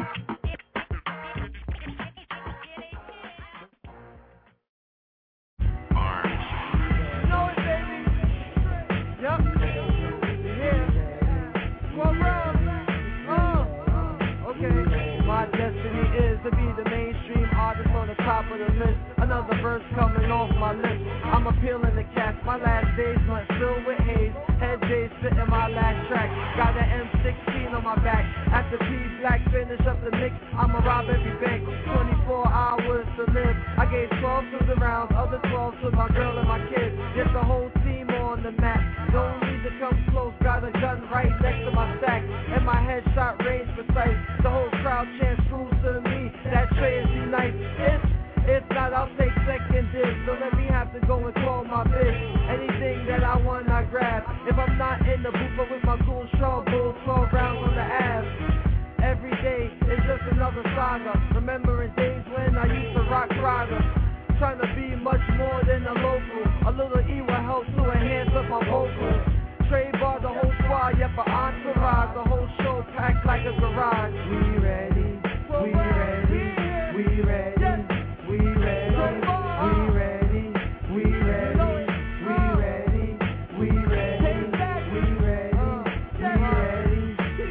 S5: To be the mainstream artist on the top of the list. Another verse coming off my lips. I'm appealing to cats. My last days went filled with haze. Head days spitting my last track. Got an M16 on my back. After P Black finish up the mix, I'ma rob every bank. 24 hours to live. I gave 12 to the rounds, other 12 to my girl and my kids. Get the whole team on the map. Don't need to come close. Got a gun right next to my stack. And my headshot range precise. The whole crowd chants proves to me that Trey is be nice. If not, I'll take second dibs. So let me have to go and call my bitch. Anything that I want, I grab. If I'm not in the booth, but with my cool straw bull, 12 rounds on the ass. Every day is just another saga. Remembering days when I used to rock Prada. Trying to be much more than a local. A little E will help to enhance up my vocals. Trey bar the whole squad, yep, for entourage. The whole show whole pack like a garage. We ready, we ready, we ready, we ready, we ready, we ready, we ready, we ready, we ready, we ready,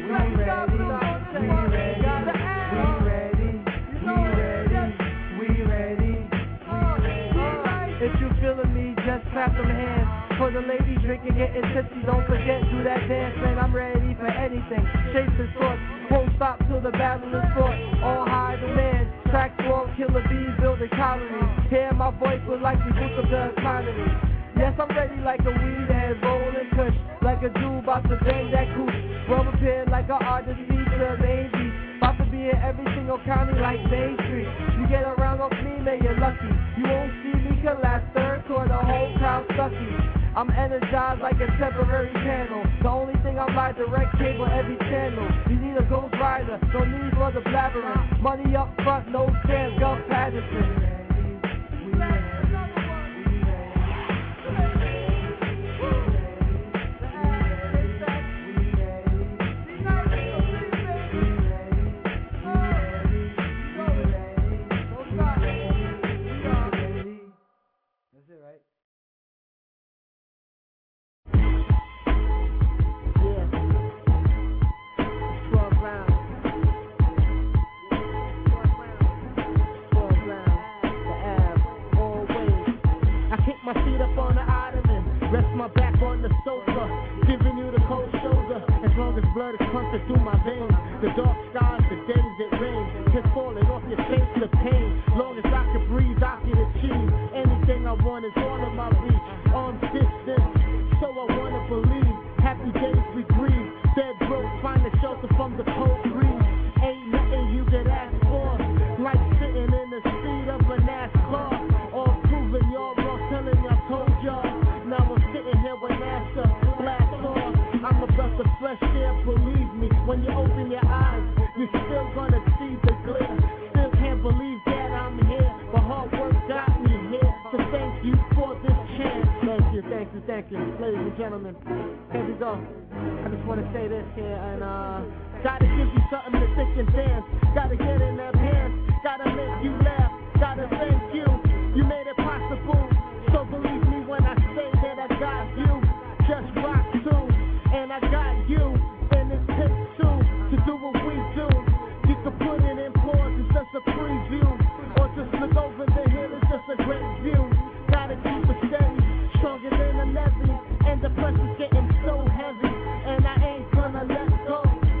S5: we ready. If you feeling me, just clap them hands. For the ladies drinking, getting tipsy, don't forget, do that dance, man, I'm ready for anything. Chase the thoughts, won't stop till the battle is fought. All high demand, track 12, killer bees, building calories. Hear my voice will likely boost up the economy. Yes, I'm ready like a weed head, rolling kush, like a dude about to bang that coupe. Well prepared like an artist beat to the main beat. About to be in every single county like Main Street. You get around off me, man, you're lucky. You won't see me collapse, third quarter, whole crowd sucky. I'm energized like a temporary panel. The only thing I'm like direct cable every channel. You need a ghost rider, no need for the blabbering. Money up front, no scams, Gus Patterson.
S2: My feet up on the ottoman, rest my back on the sofa, giving you the cold shoulder. As long as blood is pumping through my veins, the dark skies, the days it rains, just falling off your face, the pain. Long as I can breathe, I can achieve anything I want is all in my reach. Arm distance, so I wanna believe. Happy days we grieve, dead broke, find a shelter from the cold breeze. Ain't nothing you could ask for, like sitting in the seat of a NASCAR. All proving y'all wrong, telling I told y'all. Now I'm sitting here with NASA, blast off. I'm a breath of fresh air, believe me. When you open your eyes, you're still gonna see the glare. Still can't believe that I'm here, but hard work got me here. So thank you for this chance. Thank you, thank you, thank you. Ladies and gentlemen, here we go. I just wanna say this here, and gotta give you something to think and dance. Gotta get in that pants, gotta make you laugh. Gotta thank you, you made it possible. So believe me when I say that I got you. Just rock too, and I got you. And it takes two to do what we do. You can put it in pause, it's just a preview. Or just look over the hill, it's just a great view. Gotta keep it steady, stronger than a levee. And the pressure's getting so heavy, and I ain't gonna let go.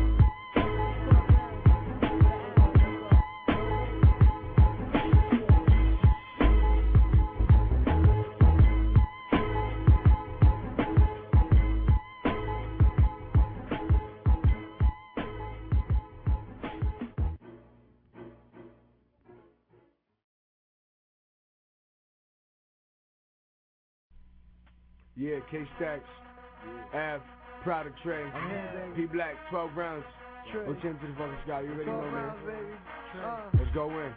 S12: Yeah, K-Stacks, F, Product Trey, P Black, 12 rounds. We'll change to the fucking sky. You ready, my man? Let's go in.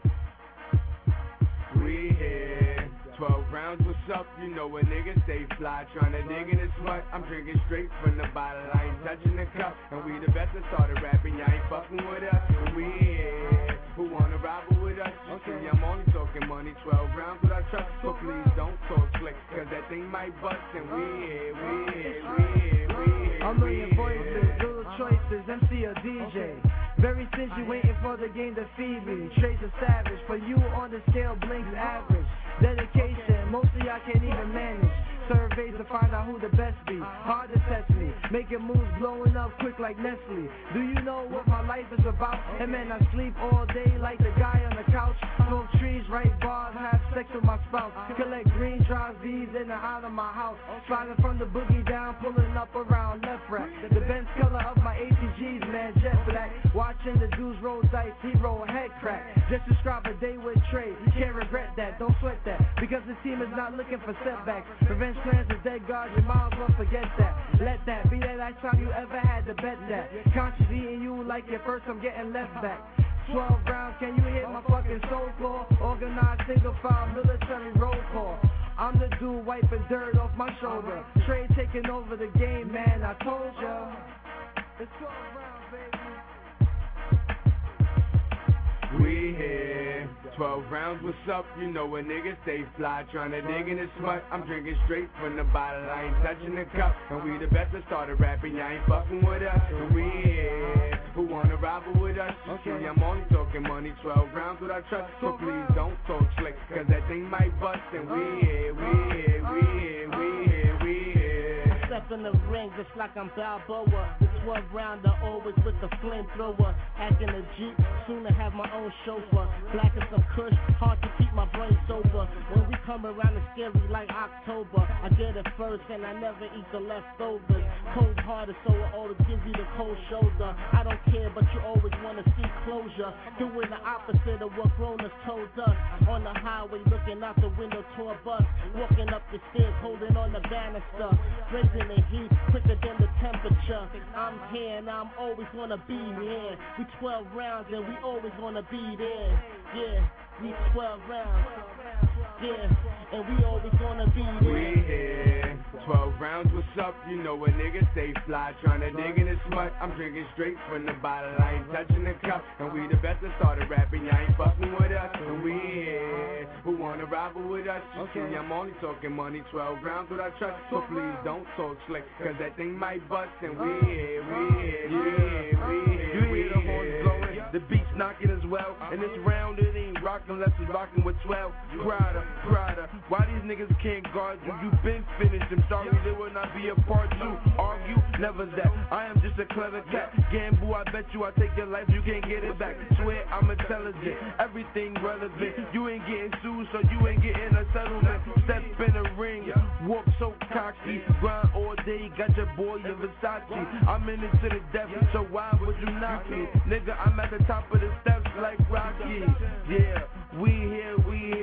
S12: We here, 12 rounds, what's up? You know a nigga stay fly, tryna dig in his sweat. I'm drinking straight from the bottle, I ain't touching the cup. And we the best that started rapping, y'all ain't fucking with us. And we here, who wanna rival with us? You see, I'm only talking money, 12 rounds with our trust. So please don't talk slick, cause that thing might bust. And we here, we here, we here, we here.
S5: A million voices, little choices, MC or DJ. Very stingy, waiting for the game to feed me. Trace a savage, for you on the scale blinks average. Dedication, mostly I can't even manage. Surveys to find out who the best be. Hard to test me, making moves blowing up quick like Nestle. Do you know what my life is about? And man, I sleep all day like the guy on the couch. Smoke trees, write bars, have sex with my spouse. Collect green, drive V's in and out of my house. Sliding from the boogie down, pulling up around left rack. The Benz color of my ATGs, man, jet black. Watching the dudes roll dice, he roll head crack. Just describe a day with Trey, you can't regret that, don't sweat that. Because the team is not looking for setbacks. Revenge plans is dead guard, you might as well forget that. Let that be that last time you ever had to bet that. Conscious eating you like your first, I'm getting left back. 12 rounds, can you hit my fucking soul core? Organized single file, military roll call. I'm the dude wiping dirt off my shoulder. Trey taking over the game, man, I told ya. It's 12 rounds, baby.
S12: we here. 12 rounds, what's up? You know a nigga stay fly, tryna dig in the smut. I'm drinking straight from the bottle, I ain't touching the cup. And we the best that started rapping, y'all ain't fucking with us. And we here, who wanna rival with us? Okay, I'm only talking money, 12 rounds without trust. So please don't talk slick, cause that thing might bust. And we here, we here, we here, we here, we here.
S2: I step in the ring just like I'm Balboa. The 12 rounder always with the flamethrower. Acting a Jeep, soon to have my own chauffeur. Black as some kush, hard to keep my brain sober. When we come around it's scary like October. I get it first and I never eat the leftovers. Cold hearted so I always give you the cold shoulder. I don't care but you always wanna see closure. Doing the opposite of what grown-ups told us. On the highway looking out the window to a bus. Walking up the stairs holding on the banister. Raising the heat quicker than the temperature. I'm here and I'm always gonna be here. We 12 rounds and we always gonna be there. Yeah, we 12 rounds. Yeah, and we always gonna be there.
S12: We here, 12 rounds, what's up? You know a nigga stay fly, tryna dig in the smut. I'm drinking straight from the bottle, I ain't touching the cup. And we the best that started rapping, y'all ain't fucking with us. And we here, who wanna rival with us? Okay, I'm only talking money, 12 rounds without trust. So please don't talk slick, cause that thing might bust. And we here, we here, we here, we here, we here.
S13: The beat's knocking as well, and this round it ain't rockin' unless it's rockin' with 12. Crider, why these niggas can't guard you? You been finished, I'm sorry there will not be a part 2. Argue, never that, I am just a clever cat. Gamble, I bet you I take your life, you can't get it back. Swear I'm intelligent, everything relevant. You ain't getting sued, so you ain't getting a settlement. Step in the ring, walk so cocky. Grind all day, got your boy in Versace. I'm in it to the death, so why would you knock me? Nigga, I'm at the top of the steps like Rocky. Yeah, we here.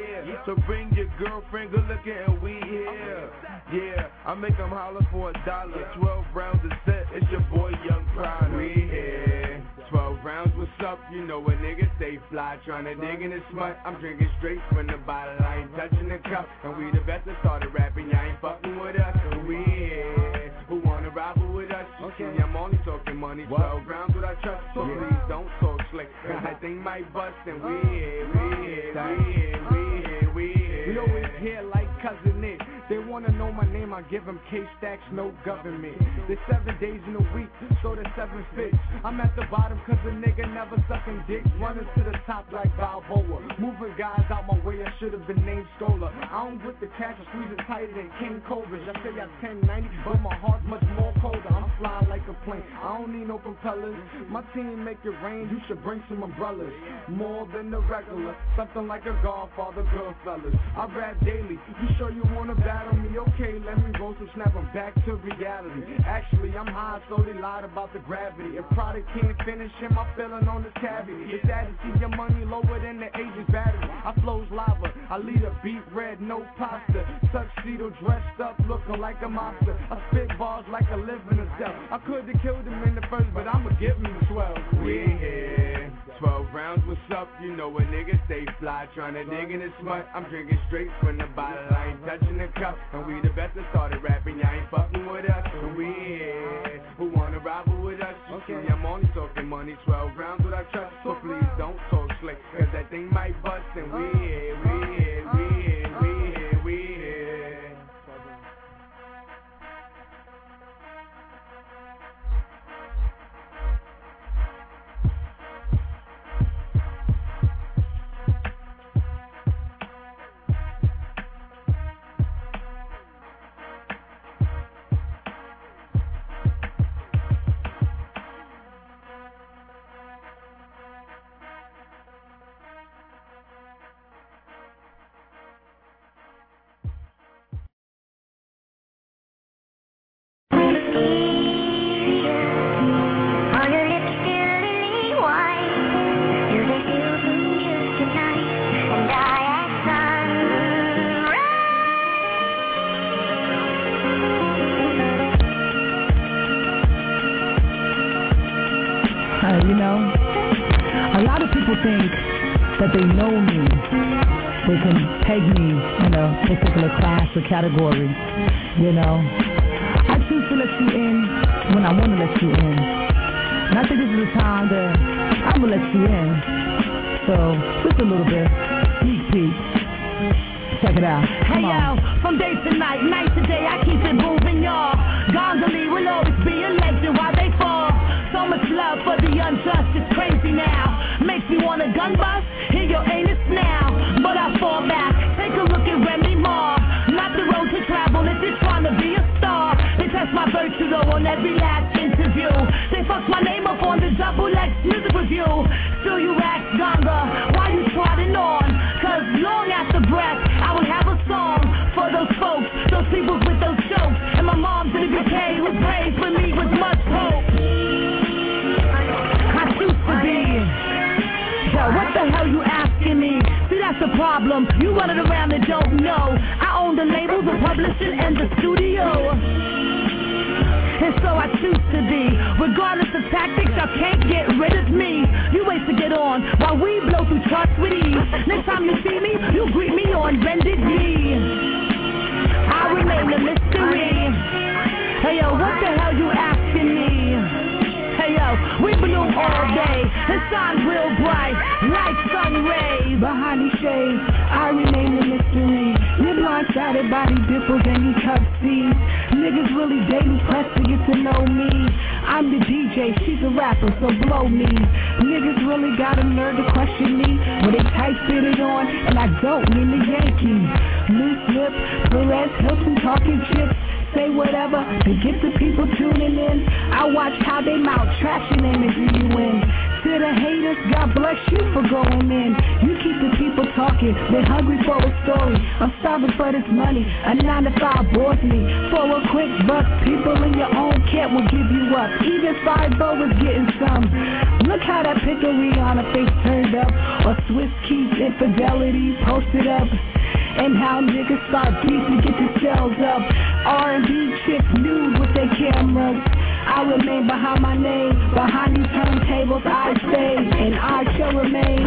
S13: So bring your girlfriend, good looking, and we here. Yeah, I make them holler for $1. 12 rounds a set, it's your boy Young Pride.
S12: We here, 12 rounds, what's up? You know a nigga stay fly, tryna dig in the smut. I'm drinking straight from the bottle, I ain't touching the cup. And we the best that started rapping, y'all ain't fucking with us. And we here, who wanna rival with us? Okay, I'm only talking money, 12 rounds without trust. So please don't talk slick, cause that thing might bust. And we here, we here, we here, we here, we here.
S5: We always here like cousin Nick. They wanna know my name, I give them K-Stacks, no government. There's 7 days in a week, so there's 7 fits. I'm at the bottom cause a nigga never sucking dick. Running to the top like Balboa. Moving guys out my way, I should've been named Scholar. I don't with the cash, I squeeze it tighter than King Cobras. I say I'm 1090, but my heart's much more colder. I'm flying like a plane, I don't need no propellers. My team make it rain, you should bring some umbrellas. More than the regular, something like a Godfather, Goodfellas. I rap daily, you sure you wanna battle me? Okay, let me roll some snap, I'm back to reality. Actually, I'm high, so they lied about the gravity. If product can't finish him, I'm feeling on this cavity. It's sad to see your money lower than the Asian battery. I flows lava, I lead a beat red, no pasta. Tuxedo dressed up, looking like a monster. I spit bars like a living a cell. I could've killed him in the first, but I'ma give him 12.
S12: We here, 12 rounds, what's up? You know a nigga stay fly, tryna dig in the smut. I'm drinking straight from the bottle, I ain't touching the cup. And we the best that started rapping, y'all ain't fucking with us. And we here, who wanna rival with us? Okay, I'm only talking money, 12 rounds without trust. So please don't talk slick, cause that thing might bust. And we here, we here, we here, we here, we here.
S14: You know, a lot of people think that they know me. They can peg me in a particular class or category, you know. I choose to let you in when I want to let you in. And I think this is the time that I'm going to let you in. So, just a little bit. Sneak peek. Check it out.
S6: Hey yo, from day to night, night to day, I keep it moving, y'all. Gonzali will always be a legend while they fall. So much love for the unjust, it's crazy now. Makes me want a gun bust, hear your anus now. But I fall back, take a look at Remy Ma. Not the road to travel if you're trying to be a star. They test my virtue though on every last interview. They fucked my name up on the Double X music review. Still you ask Ganga, why you trotting on? Cause long after breath, I would have a song for those folks, those people with those jokes. And my mom's in the UK who prayed for me with much hope. I choose to be. Yo, what the hell you asking me? See, that's the problem. You running around and don't know. I own the label, the publishing, and the studio. And so I choose to be. Regardless of tactics, y'all can't get rid of me. You wait to get on while we blow through charts with ease. Next time you see me, you greet me on bended knee. I remain a mystery. Hey yo, what the hell you asking me? Hey yo, we bloom all day and shine real bright like sun rays.
S14: Behind these shades, I remain a mystery. You're blindsided by these dimples and these cup seeds. Niggas really daily press to get to know me. I'm the DJ, she's a rapper, so blow me. Niggas really got a nerve to question me when they tight fitted on, and I don't mean the Yankees. Loose lip, Perez Hilton talking chips. Say whatever to get the people tuning in. I watch how they mouth trashing imagery you in. To the haters, God bless you for going in. You keep the people talking, they're hungry for a story. I'm starving for this money, a 9 to 5 bores me. For a quick buck, people in your own camp will give you up. Even 5-0 is getting some. Look how that pick of Rihanna face turned up, or Swiss Keys infidelity posted up. And how niggas start beef to get themselves up. R&B chicks nude with their cameras. I remain behind my name. Behind these turntables I stay, and I shall remain.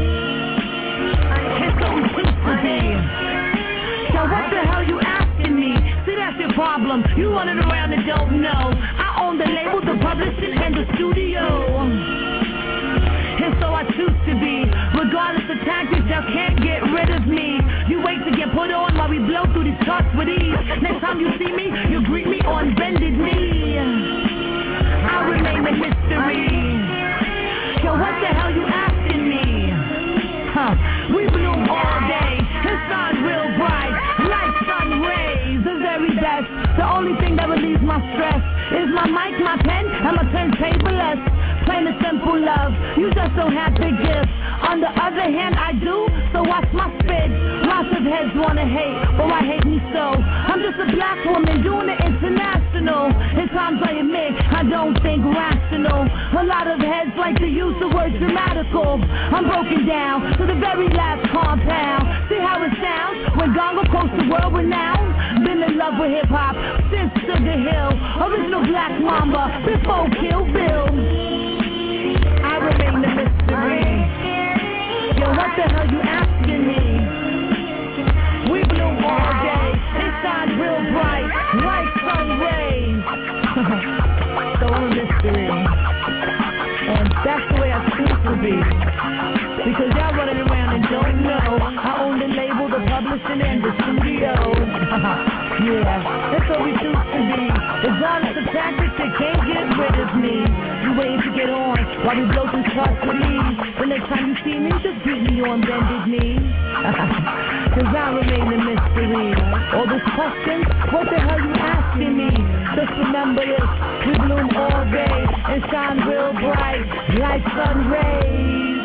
S6: It's so cheap to be. So what the hell you asking me? See, that's your problem. You running around and don't know. I own the label, the publishing, and the studio. And so I choose to be. Regardless of tactics, y'all can't get rid of me. You wait to get put on while we blow through these charts with ease. Next time you see me, you greet me on bended knee. I remain a mystery. So what the hell you asking me? We bloom all day and shine real bright like sun rays. The very best. The only thing that relieves my stress is my mic, my pen, and my turntablist. Plain and simple love, you just don't have big gifts. On the other hand, I do, so watch my spit. Lots of heads wanna hate, but why hate me so? I'm just a black woman doing it international. At times I admit, I don't think rational. A lot of heads like to use the word dramatical. I'm broken down to the very last compound. See how it sounds when Gongo quotes the world renowned? Been in love with hip-hop since Sugar Hill. Original Black Mamba before Kill Bill. I remain the mystery. Yo, what the hell you asking me? We bloom all day, it shines real bright, like sun rays. So I'm a mystery. And that's the way I choose to be. Because y'all running around and don't know. I own the label, the publishing, and the studio. Yeah, that's what we choose to be. Regardless of tactics, they can't get rid of me. You waiting to get on while we blow through charts with ease. The next time you see me, just greet me on bended knee. Cause I remain a mystery. All those questions, what the hell you asking me? Just remember this, we bloom all day and shine real bright like sun rays.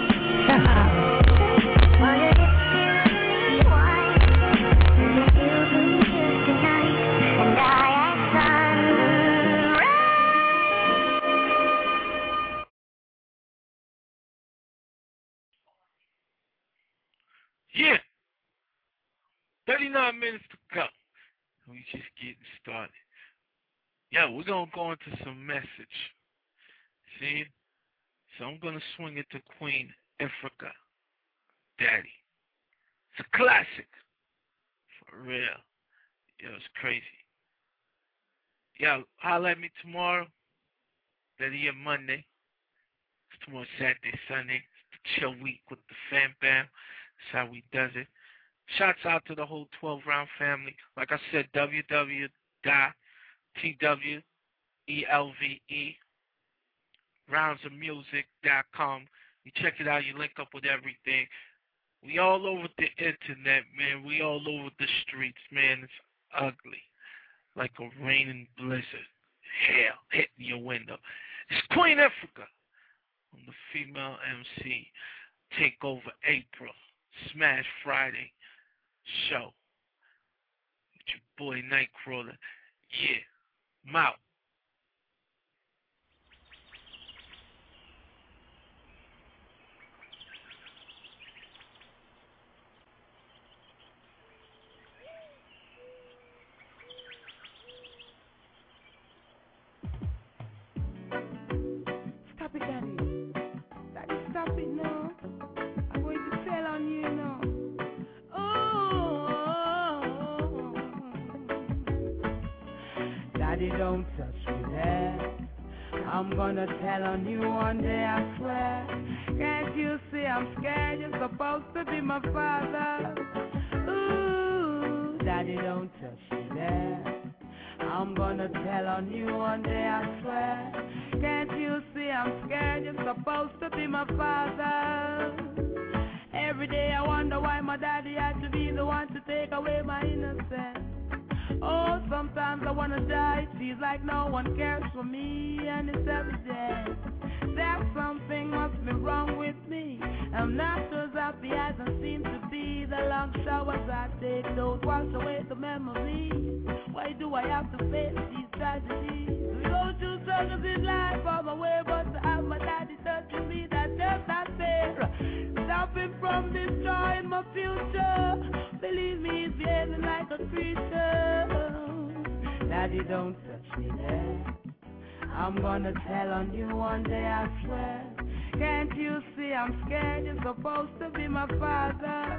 S3: Yeah. 39 minutes to go. We just getting started. Yeah, we're going to go into some message. See? So I'm going to swing it to Queen Africa. Daddy. It's a classic. For real. Yo, it's crazy. Yeah, holler at me tomorrow. Daddy, Monday. It's tomorrow, Saturday, Sunday. It's chill week with the fam bam. That's how we does it. Shouts out to the whole 12 Round family. Like I said, www.twelveroundsofmusic.com. You check it out. You link up with everything. We all over the internet, man. We all over the streets, man. It's ugly. Like a raining blizzard. Hell hitting your window. It's Queen Africa on the female MC Takeover April Smash Friday show with your boy Nightcrawler. Yeah, I'm out.
S15: Stop it, Daddy. Daddy, stop it now. I'm going to tell on you now. Daddy, don't touch me there. I'm gonna tell on you one day, I swear. Can't you see I'm scared? You're supposed to be my father. Ooh, Daddy, don't touch me there. I'm gonna tell on you one day, I swear. Can't you see I'm scared? You're supposed to be my father. Every day I wonder why my daddy had to be the one to take away my innocence. Oh, sometimes I wanna die. It feels like no one cares for me, and it's evident that something must be wrong with me. I'm not as happy as I seem to be. The long showers I take don't wash away the memories. Why do I have to face these tragedies? We go through struggles in life on my way, but to have my daddy touching me, that's just not fair. Stopping from destroying my future. Believe me, he's behaving like a creature. Daddy, don't touch me there. I'm gonna tell on you one day, I swear. Can't you see I'm scared? You're supposed to be my father.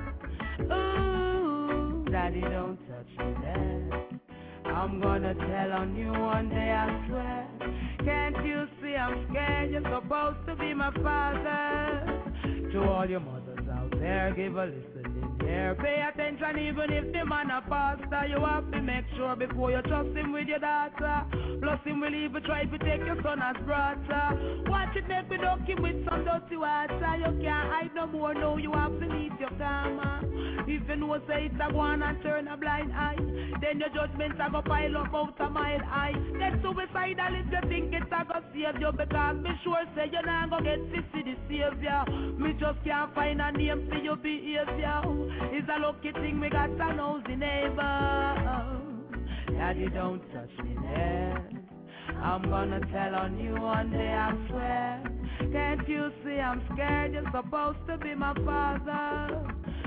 S15: Ooh, Daddy, don't touch me there. I'm gonna tell on you one day, I swear. Can't you see I'm scared? You're supposed to be my father. To all your mothers out there, give a listening ear. Pay attention even if the man a pastor. You have to make sure before you trust him with your daughter. Plus him will even try to take your son as brother. Watch it make me duck him with some dirty water. You can't hide no more, no, you have to meet your karma. If you know say it's a go on and turn a blind eye, then your judgments are gonna pile up out a mile high. Get suicidal if you think it's a go save you, because me sure say you're not gonna get to see the savior. Me just can't find a name for your behavior. It's a lucky thing we got a nosy neighbor. Daddy, don't touch me there. I'm gonna tell on you one day, I swear. Can't you see I'm scared? You're supposed to be my father.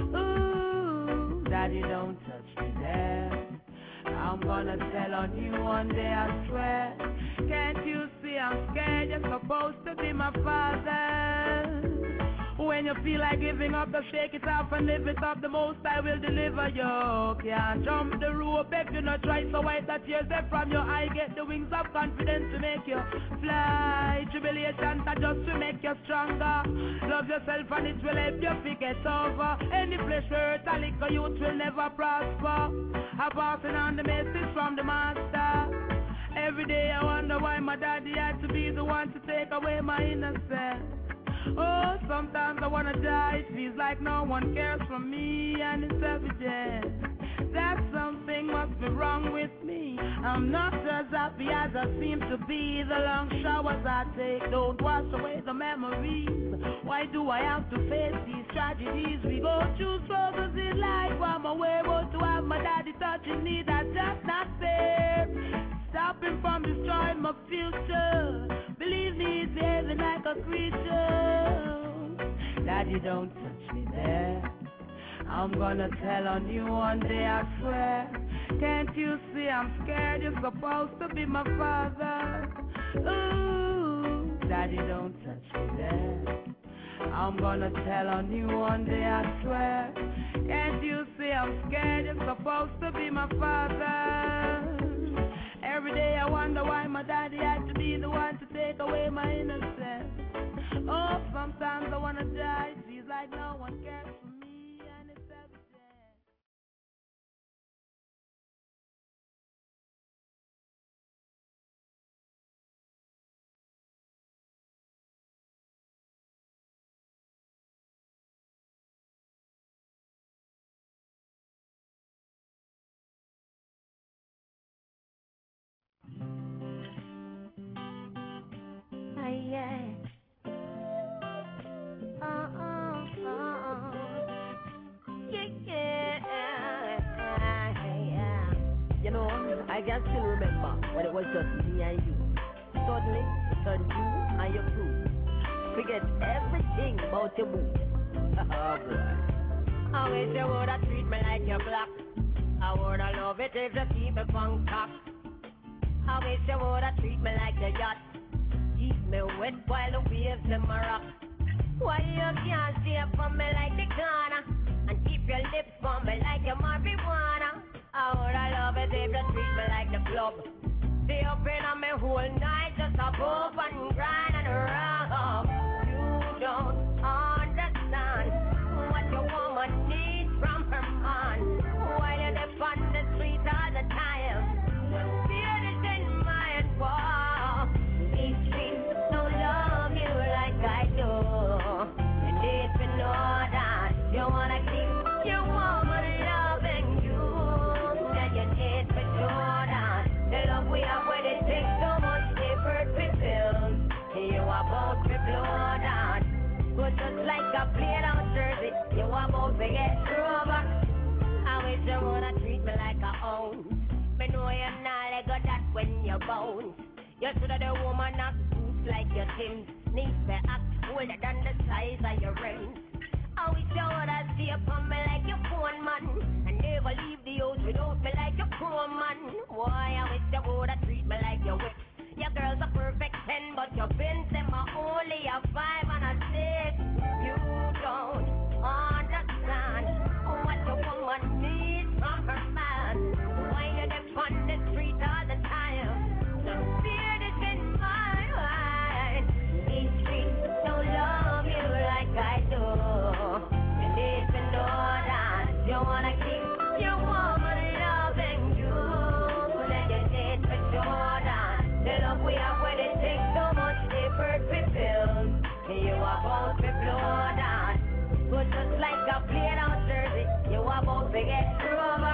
S15: Ooh, Daddy, don't touch me there. I'm gonna tell on you one day, I swear. Can't you see I'm scared? You're supposed to be my father. When you feel like giving up, just shake it off and live it up. The most I will deliver you. Can't jump the rope if you not try. So white that tears them from your eye. Get the wings of confidence to make you fly. Tribulations are just to make you stronger. Love yourself and it will help you forget over. Any flesh hurt a little youth will never prosper. I'm passing on the message from the master. Every day I wonder why my daddy had to be the one to take away my innocence. Oh, sometimes I wanna die. It feels like no one cares for me, and it's evident that something must be wrong with me. I'm not as happy as I seem to be. The long showers I take don't wash away the memories. Why do I have to face these tragedies? We go through struggles in life. I'm aware what to have my daddy touching me. That's just not fair. Stop him from destroying my future. Believe me, he's behaving like a creature. Daddy, don't touch me there. I'm gonna tell on you one day, I swear. Can't you see I'm scared? You're supposed to be my father. Ooh, Daddy, don't touch me there. I'm gonna tell on you one day, I swear. Can't you see I'm scared? You're supposed to be my father. Every day I wonder why my daddy had to be the one to take away my innocence. Oh, sometimes I wanna die. It feels like no one cares for me, and it's every day.
S6: Yeah. You know, I can still remember when it was just me and you. Suddenly, it turned you and your crew. Forget everything about your boo. Oh boy. I wish you woulda treat me like your black. I woulda love it if you keep me from top. I wish you woulda treat me like your yacht. Keep me wet while the waves in my rock. Why you can't stay for me like the corner and keep your lips for me like your marijuana? I woulda love it if you treat me like the club. Stay up in me whole night just a bump and grind and rock. You don't understand what your woman needs from her man. While you're there on the street all the time, the fear is in my wall. These streets don't love you like I do. You need to know that you wanna keep your woman loving you. Then you need to know that the love we have when it takes so much effort to build. You are about to blow down. But just like a played out jersey, you are about to get over. I wish you woulda treat me like a own. Me know you're not like that when you bounce. You shoulda the woman not boots like your Tim's. Needs to act older than the size of your reins. I wish you woulda stay upon me like your phone man, and never leave the house without me like your pro man. Why I wish you woulda treat me like your whip. Your girl's a perfect 10, but your pins them are only a 5 and a 6. You don't understand what your woman needs from her man. Why you there on the street all the time? The fear is in my mind. These streets don't love you like I do. You need to know that you wanna keep your woman loving you. Then you need to show that the love we have when it takes so much effort to build. You are about to blow down. But just like a played out jersey, you are about to get over.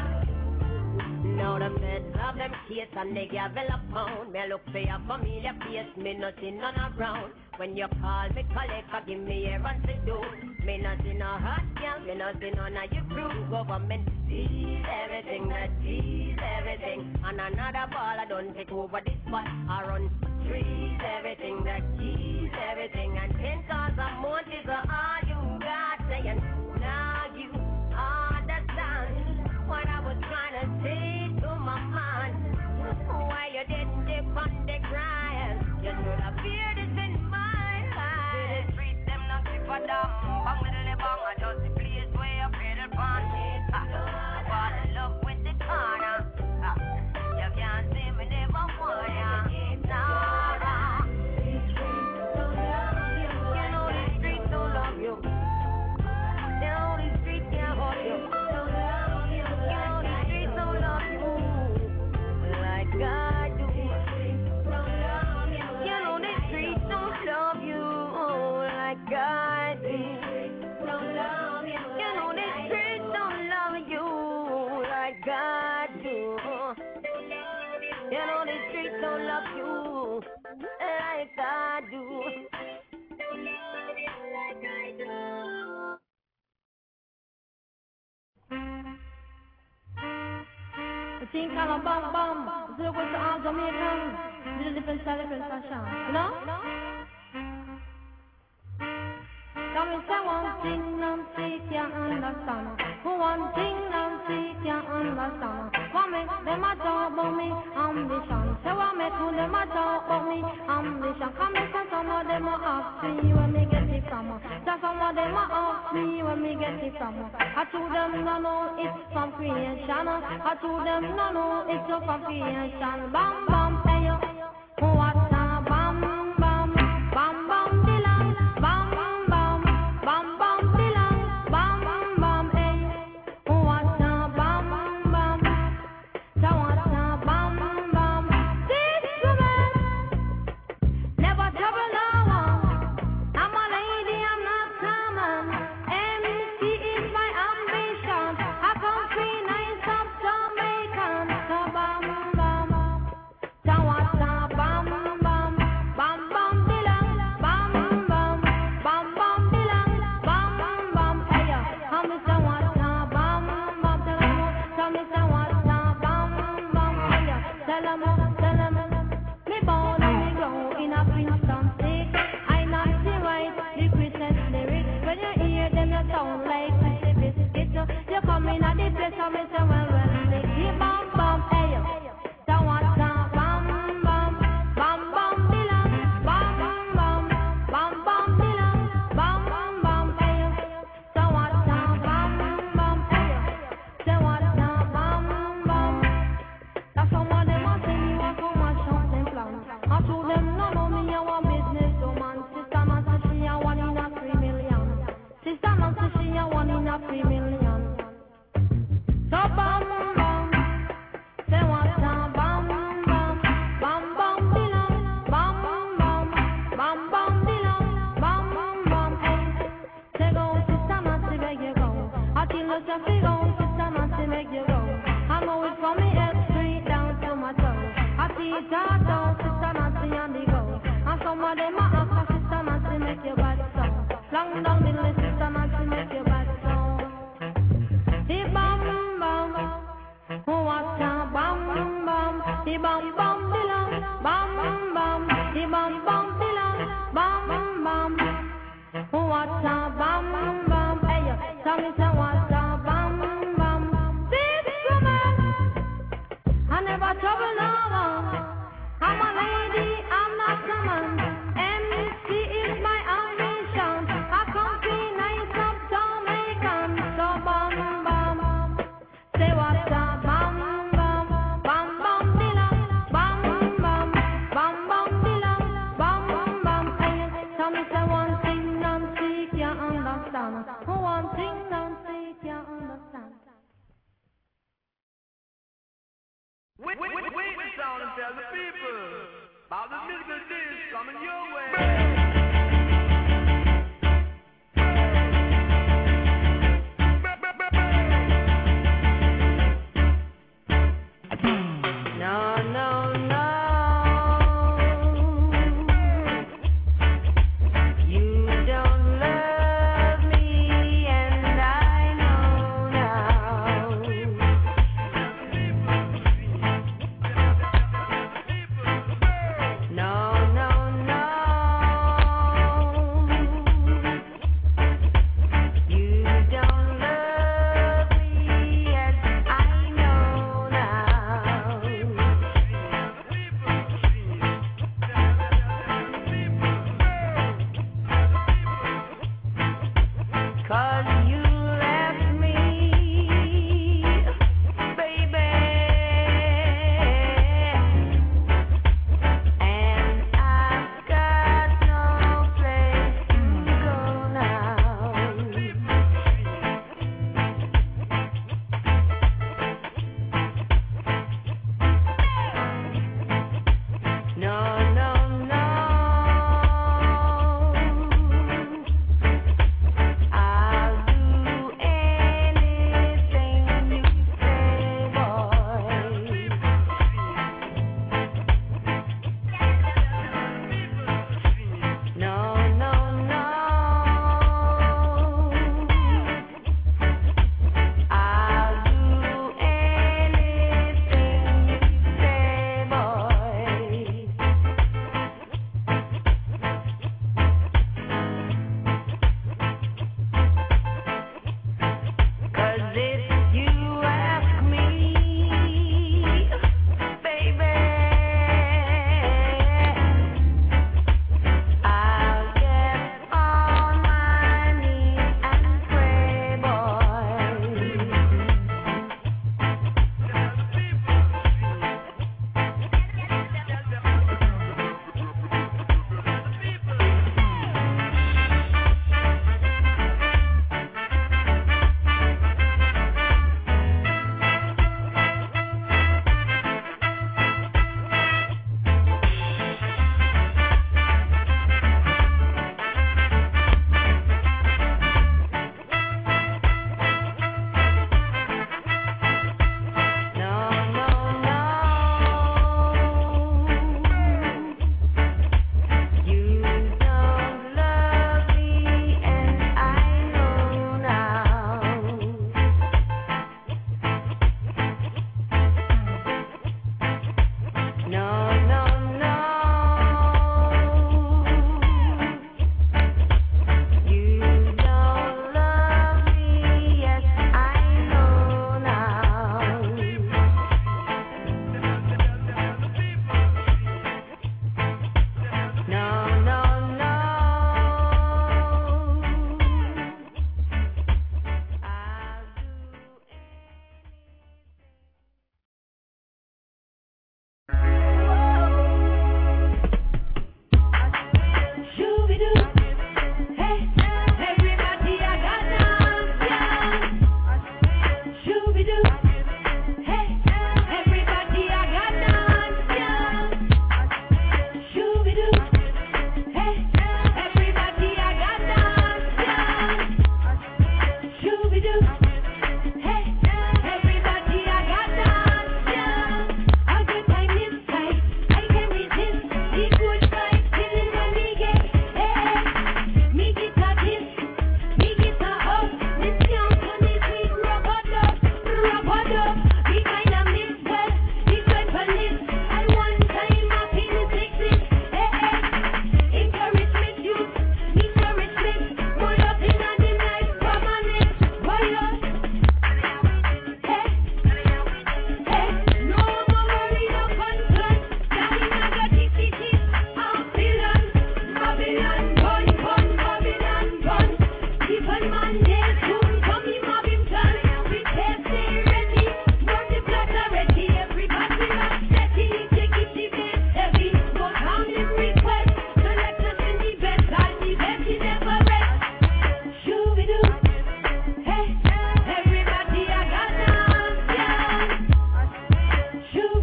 S6: Now the feds have them case and they gavel a pound. Me look for your familiar face, me nothing none around. When you call me collector, give me a run to do. Me nothing a hot girl, me nothing none of your crew. Government sees everything, that sees everything. And another ball I don't take over this spot. I run trees, everything, that sees everything. And 10 cars a month is all you got saying. Now you understand what I was trying to say to my man. Why you didn't dip on the grind? You should have feared this in my eyes. The streets them not keep a damn. Bang with the bang, I just the place where you feel the pan. I fall in love with the corner. You can't see me never want ya. Nah. These streets don't love you. You know these streets don't love you. You know these streets can't hold you. God do. You know the streets don't love you like God do. You know the streets don't love you like God do. You know the streets don't love you like God do.
S16: The thing called a bam bam. So it was all Jamaican. Did a different style, different fashion. You know? Come and say one thing Nancy can't understand. One thing Nancy can't understand. What make them a talk about me ambition? Say what make them a talk about me ambition? Come and say some of them a ask me where me get it from. Say some of them a ask me where me get it from. I told them no no it's from creation. I told them no no it's from creation. Bam bam hey yo, what's a bam bam bam bam dilam bam. the bum bum belong, bum bum, the bum bum belong, bum bum. What's a bum bum? Hey, tell me say what's a bum bum? This woman, I never trouble no one. I'm a lady, I'm not a man. MC is my ambition. I come to nice up Jamaican. So bum bum, say what's a bum bum? Bum bum belong, bum bum, bum bum belong, bum bum. Hey, tell me say one thing, Nancy can't understand. One thing, Nancy can't understand.
S9: We the sound and tell the people about the musical dish coming your way.
S16: No, no, no. You don't love me, and I know now. No, no, no.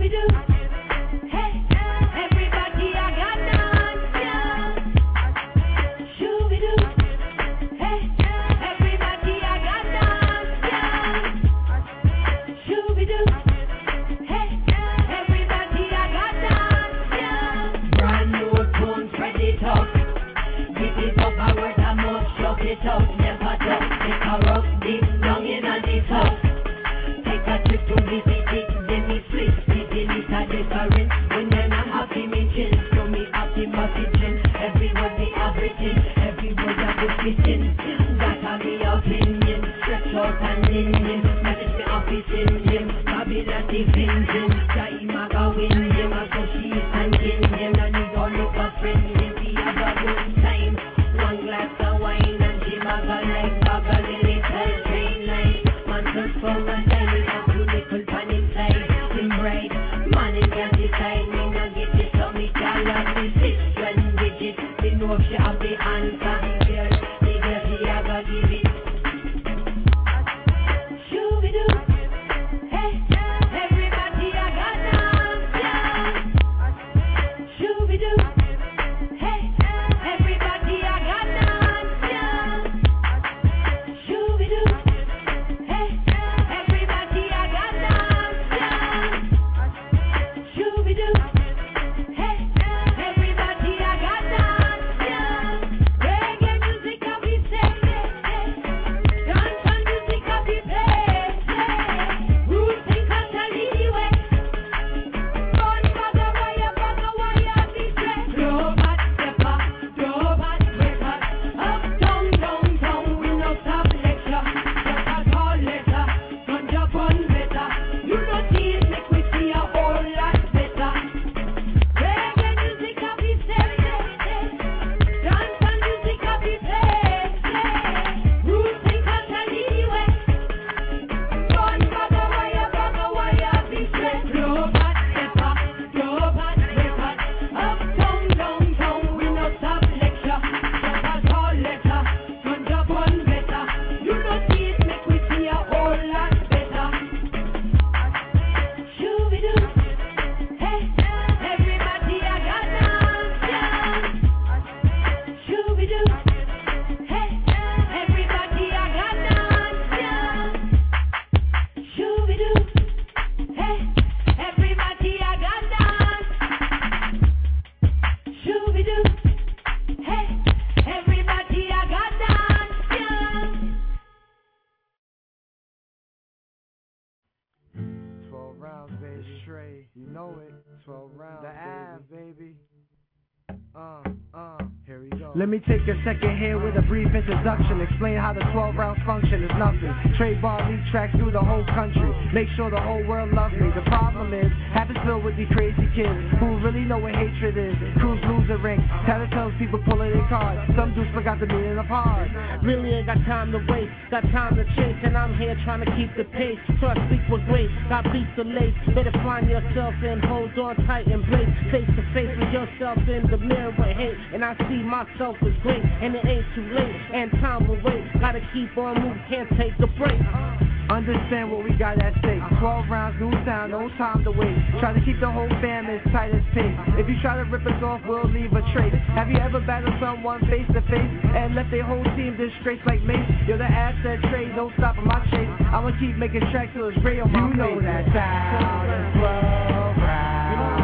S5: Let me take a second here with a brief introduction. Explain how the 12 rounds function is nothing. Trade bar lead tracks through the whole country. Make sure the whole world loves me. The problem is, half is filled with these crazy kids who really know what hatred is. Crews lose the ring. Tattletales people pulling their cards. Some dudes forgot the meaning of hard.
S2: Really ain't got time to waste. Got time to chase, and I'm here trying to keep the pace. So I speak with grace. Got beats to lace. Better find yourself and hold on tight and brace. Face to face with yourself in the mirror with hate. And I see myself as great, and it ain't too late, and time will wait. Gotta keep on moving, can't take a break.
S5: Understand what we got at stake. 12 rounds, new sound, no time to wait. Try to keep the whole fam as tight as pace. If you try to rip us off, we'll leave a trace. Have you ever battled someone face to face and left their whole team disgraced like Mace? You're the asset trade, don't stop in my chase. I'ma keep making tracks till it's gray on my face. You know that sound is 12 rounds.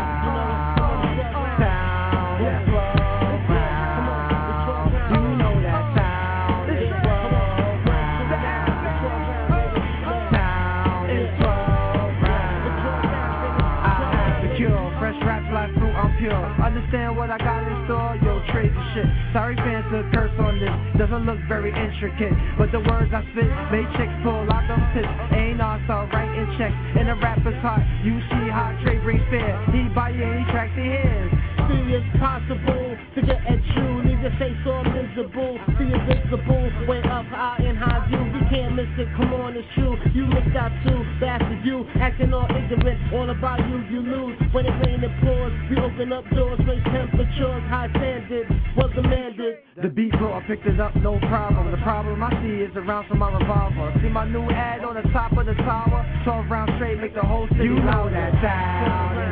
S5: Understand what I got in store, yo, trade the shit. Sorry fans to curse on this, doesn't look very intricate, but the words I spit make chicks pull out them tits. Ain't also writing checks in a rapper's heart. You see how Trey brings fear, he buy you any tracks he hears.
S2: See it's possible to get at you, leave your face all miserable. See it's visible, way up high and high view. You can't miss it, come on, it's true. You missed out too, bastard you, acting all ignorant. All about you, you lose. When it rain and pours, we open up doors, raise temperatures, high standards, was demanded.
S5: The beat flow, I picked it up, no problem. The problem I see is the rounds from my revolver. See my new ad on the top of the tower, 12 rounds straight, make the whole city. You know that sound.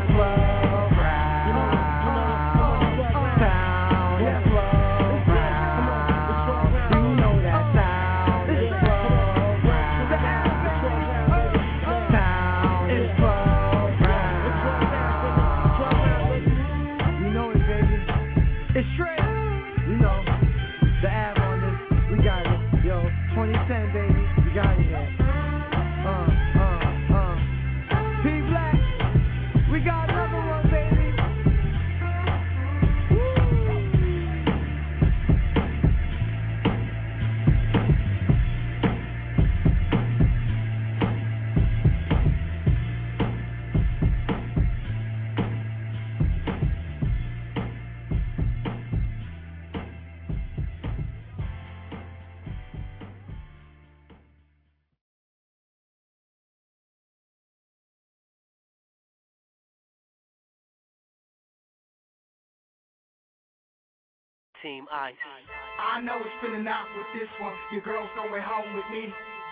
S17: Team Ice.
S18: I know it's feeling out with this one. Your girl's going home with me.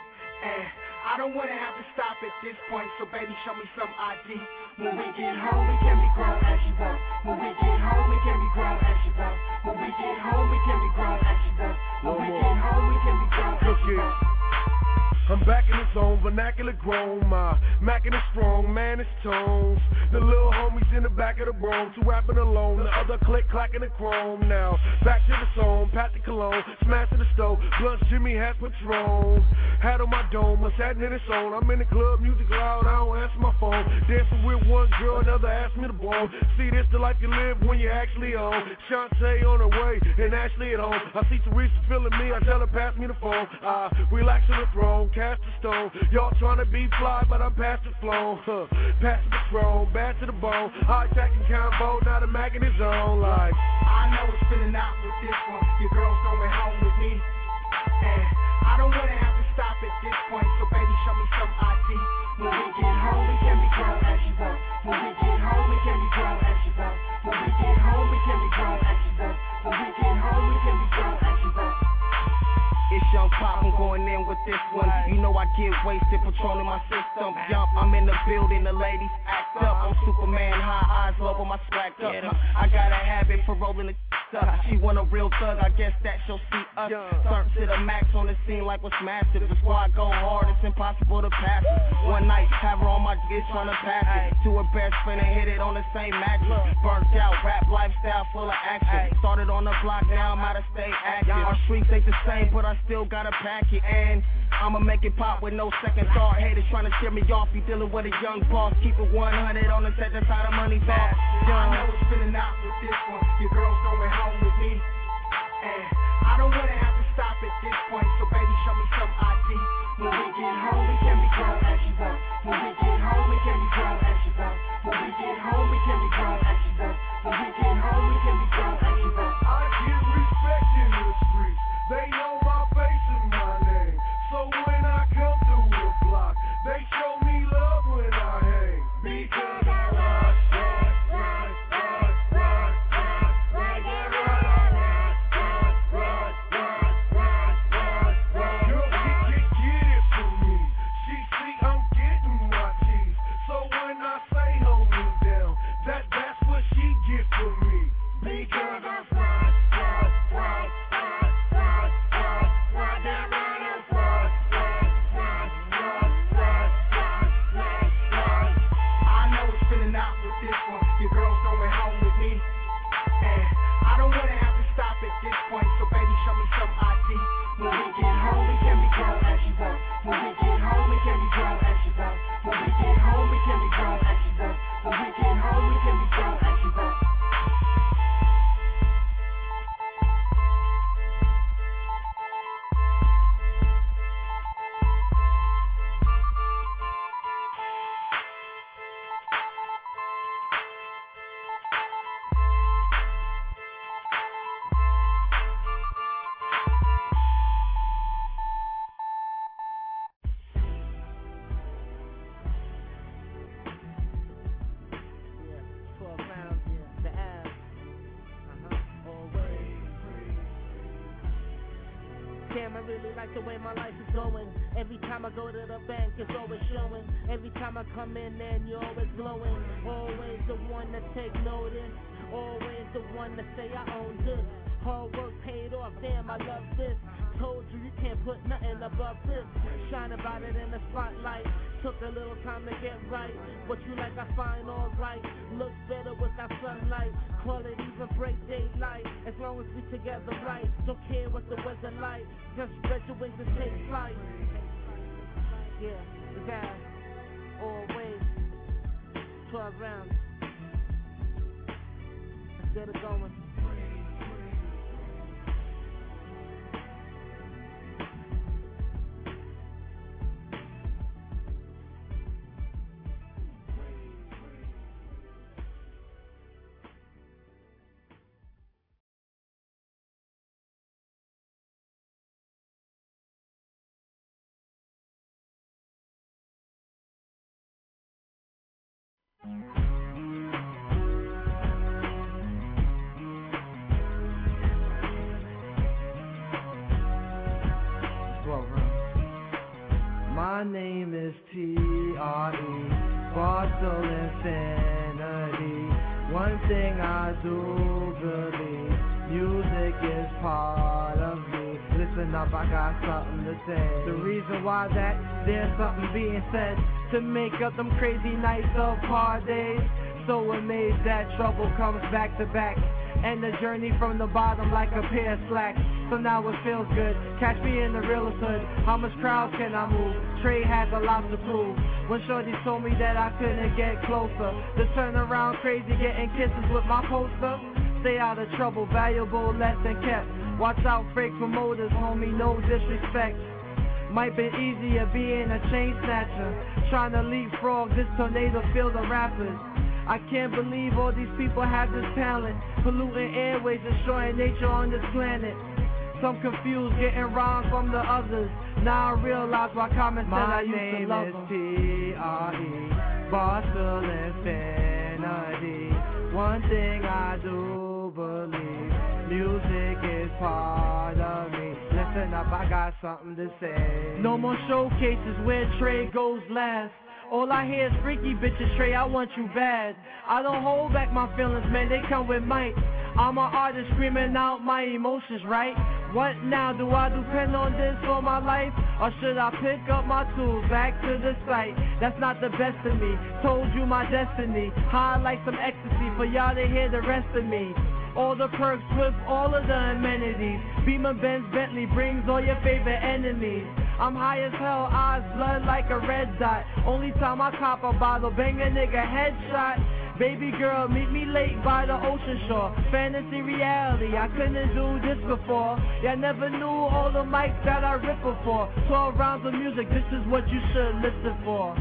S18: And I don't wanna have to stop at this point, so baby, show me some ID. When we get home, we can be grown as you want. When we get home, we can be grown as you want. When we get home, we can be grown as you want. When we get home, we can be grown as you want.
S13: I'm back in the zone, vernacular grown, my mackin' is strong, man, it's tones. The little homies in the back of the Bronx, who rapping alone, the other click clacking the chrome. Now, back to the song, pat the cologne, smashing the stove, blunts, Jimmy has Patron. Hat on my dome, what's happening in its own. I'm in the club, music loud, I don't answer my phone. Dancing with one girl, another asked me to bone. See, this the life you live when you're actually home. Shantae on her way, and Ashley at home. I see Teresa feeling me, I tell her pass me the phone. Relax on the throne, cast the stone. Y'all tryna be fly, but I'm past the flow. Pass the throne, bad to the bone. High attacking combo, now the Mac in his own life.
S18: I know it's feeling out with this one. Your girl's going home with me. And I don't wanna have to stop at this point, so baby, show me some ID. When we get home, we can be grown as you want. When we get home, we can be grown as you want. When we get home, we can be grown as you want. When we get home, we can be grown as you want.
S19: It's Young Pop, I'm going in with this one. You know I get wasted, patrolling my system. Jump, I'm in the building, the ladies act up. I'm Superman, high eyes, love on my swag up. I got a habit for rolling the up. She want a real thug, I guess that she'll see us. Turn to the max on the scene like what's massive. The squad go hard, it's impossible to pass it. One night, have her on my dick trying to pass it. To her best friend and hit it on the same mattress. Burnt out, rap lifestyle full of action. Started on the block, now I'm out of state active. Our streets ain't the same, but I still gotta pack it, and I'ma make it pop with no second thought. Haters trying to tear me off, you dealing with a young boss. Keep it 100 on the set, that's how the money fast.
S18: I know it's feeling out with this one. Your girl's going home with me. And I don't wanna have to stop at this point, so baby, show me some ID. When we get home, we can be grown as you want. When we get home, we can be grown as you want. When we get home, we can be grown as you want. When we get home, we can be grown as you want.
S13: I get respect in the streets. They know my face and my name. So when I come through the block, they show me love when I hang. Because I ride. Girl, get it from me. She see I'm getting my cheese. So when I say hold me down, that's what she get from me. Because I ride.
S18: Your girl's going home with me. And I don't wanna have to stop at this point, so baby, show me some ID. When we get home, we can be grown as you want. When we get home, we can be grown as you want. When we get home, we can be grown as you want. When we get home, we can be grown as you want.
S2: Damn, I really like the way my life is going. Every time I go to the bank, it's always showing. Every time I come in there, and you're always glowing. Always the one to take notice. Always the one to say I own this. Hard work paid off, damn, I love this. Told you you can't put nothing above this. Shine about it in the spotlight. Took a little time to get right. What you like, I find alright. Looks better without sunlight. Call it even break daylight. As long as we together right. Don't care what the weather like. Just spread your wings and take flight. Yeah, the guy. Always. 12 rounds. Let's get it going.
S5: till infinity. One thing I do believe, music is part of me. Listen up, I got something to say. The reason why that there's something being said to make up them crazy nights of hard days. So amazed that trouble comes back to back, and the journey from the bottom like a pair of slacks. So now it feels good, catch me in the realest hood. How much crowd can I move? Trey has a lot to prove. When shorty told me that I couldn't get closer, to turn around crazy getting kisses with my poster. Stay out of trouble, valuable lesson kept. Watch out fake promoters, homie, no disrespect. Might be easier being a chain snatcher, trying to leapfrog this tornado field of rappers. I can't believe all these people have this talent, polluting airways, destroying nature on this planet. Some confused, getting rhymes from the others. Now I realize why Common said I used to love them. My name is T.R.E. Barstool Infinity. One thing I do believe, music is part of me. Listen up, I got something to say. No more showcases where Trey goes last. All I hear is freaky bitches, Trey, I want you bad. I don't hold back my feelings, man, they come with might. I'm an artist screaming out my emotions, right? What now, do I depend on this for my life? Or should I pick up my tools, back to the site? That's not the best of me, told you my destiny. High like some ecstasy, for y'all to hear the rest of me. All the perks with all of the amenities. Beamer, Benz, Bentley brings all your favorite enemies. I'm high as hell, eyes blood like a red dot. Only time I cop a bottle, bang a nigga headshot. Baby girl, meet me late by the ocean shore. Fantasy reality, I couldn't do this before. Y'all never knew all the mics that I rip before. 12 rounds of music, this is what you should listen for.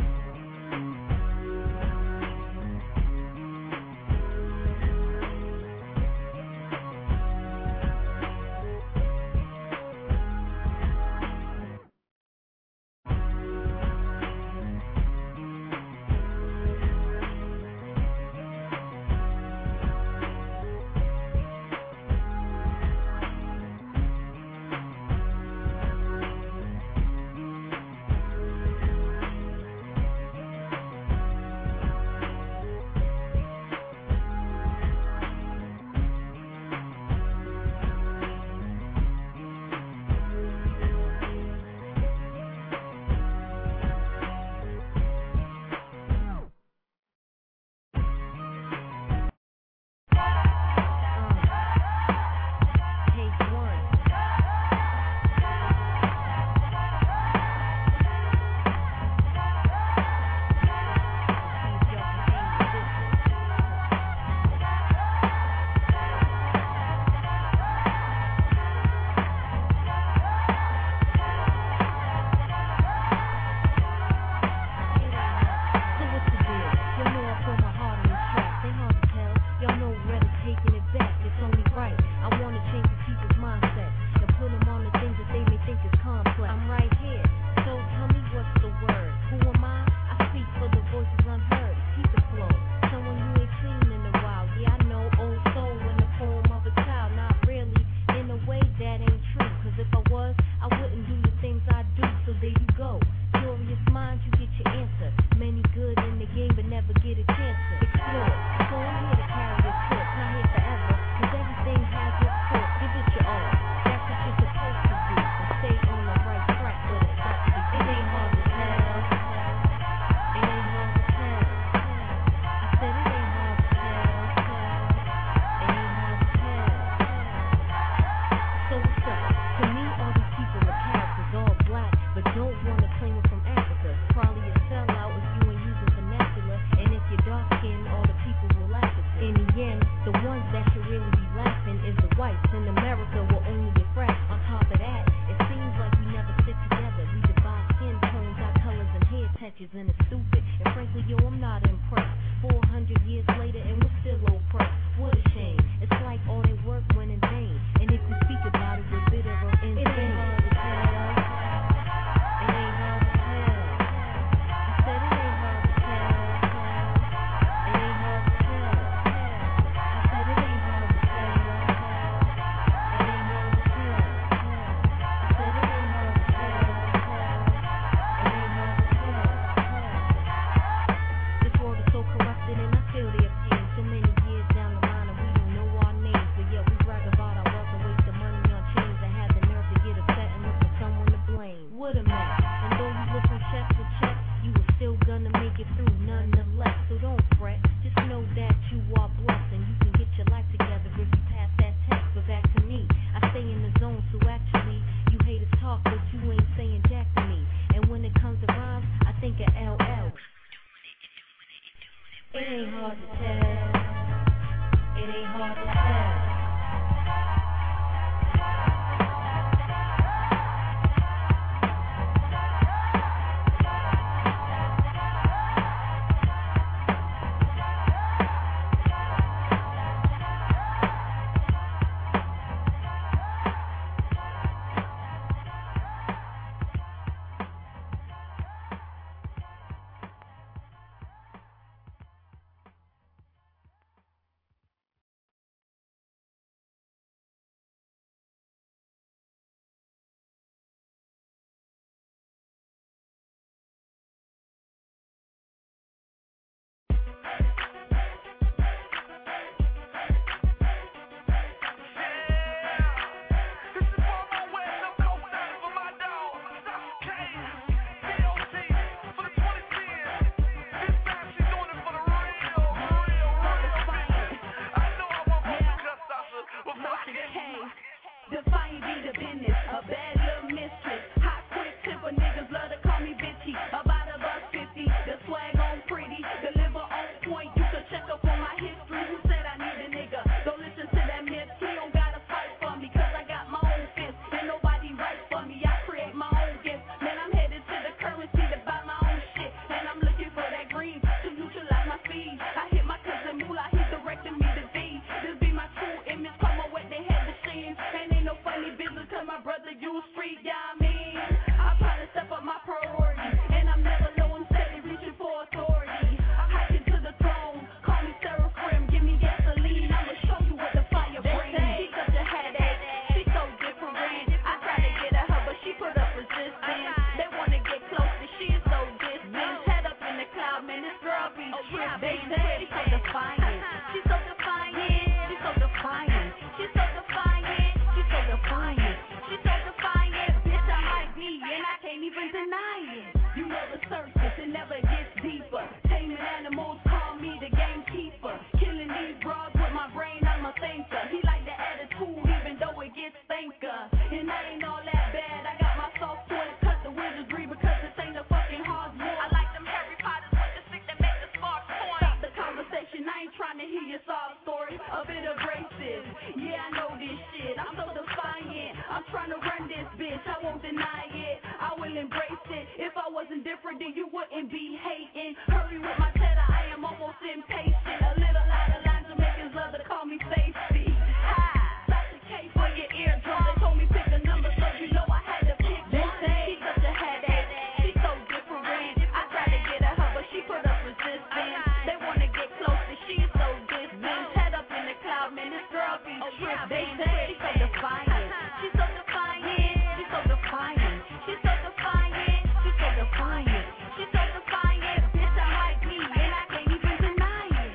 S17: up in the braces. Yeah, I know this shit. I'm so defiant. I'm trying to run this bitch. I won't deny it. I will embrace it. If I wasn't different, then you wouldn't be hating. Hurry with my cheddar. I am almost impatient. A little out of line, Jamaicans love to call me safety. That's the case for your eardrum. They told me pick a number, so you know I had to pick one. She's such a headache. She's so different. I tried to get at her, but she put up resistance. They wanna get close, but she's so distant. Head up in the cloud, man. This girl be tripping. They say she's so defiant. She's so defiant. She's so defiant. She's so defiant. She's so defiant. She's so defiant. Bitch, I like me, and I can't even deny it.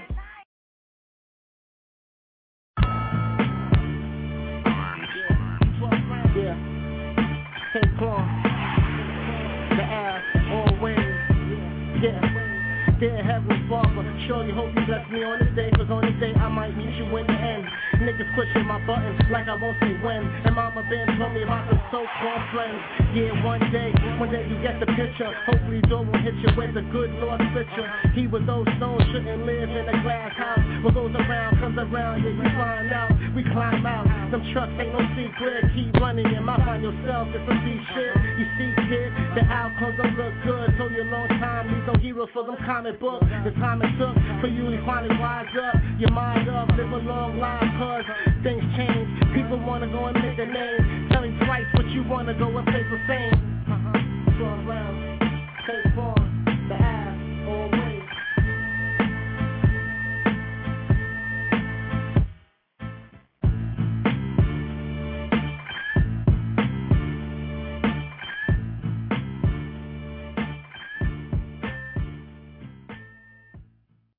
S2: Yeah. King Kong. The ass, all wings. Yeah. Dear Heavenly Father, surely hope you bless me on this day, cause on this day I might meet you in the end. Niggas pushing my buttons like I won't say when. And Mama Ben told me about some so-called friends. Yeah, one day you get the picture. Hopefully door will hit you with a good Lord picture. He with those stones shouldn't live in a glass house. What goes around comes around, yeah, you find out. We climb out, them trucks ain't no secret. Keep running and might find yourself in some deep shit. You see, kid, the outcomes don't look good. Told you a long time, need no heroes for them comic books. The time it took for you to finally wise up, your mind up, live a long life, cause things change. People wanna go and make a name. Tell him twice what you want.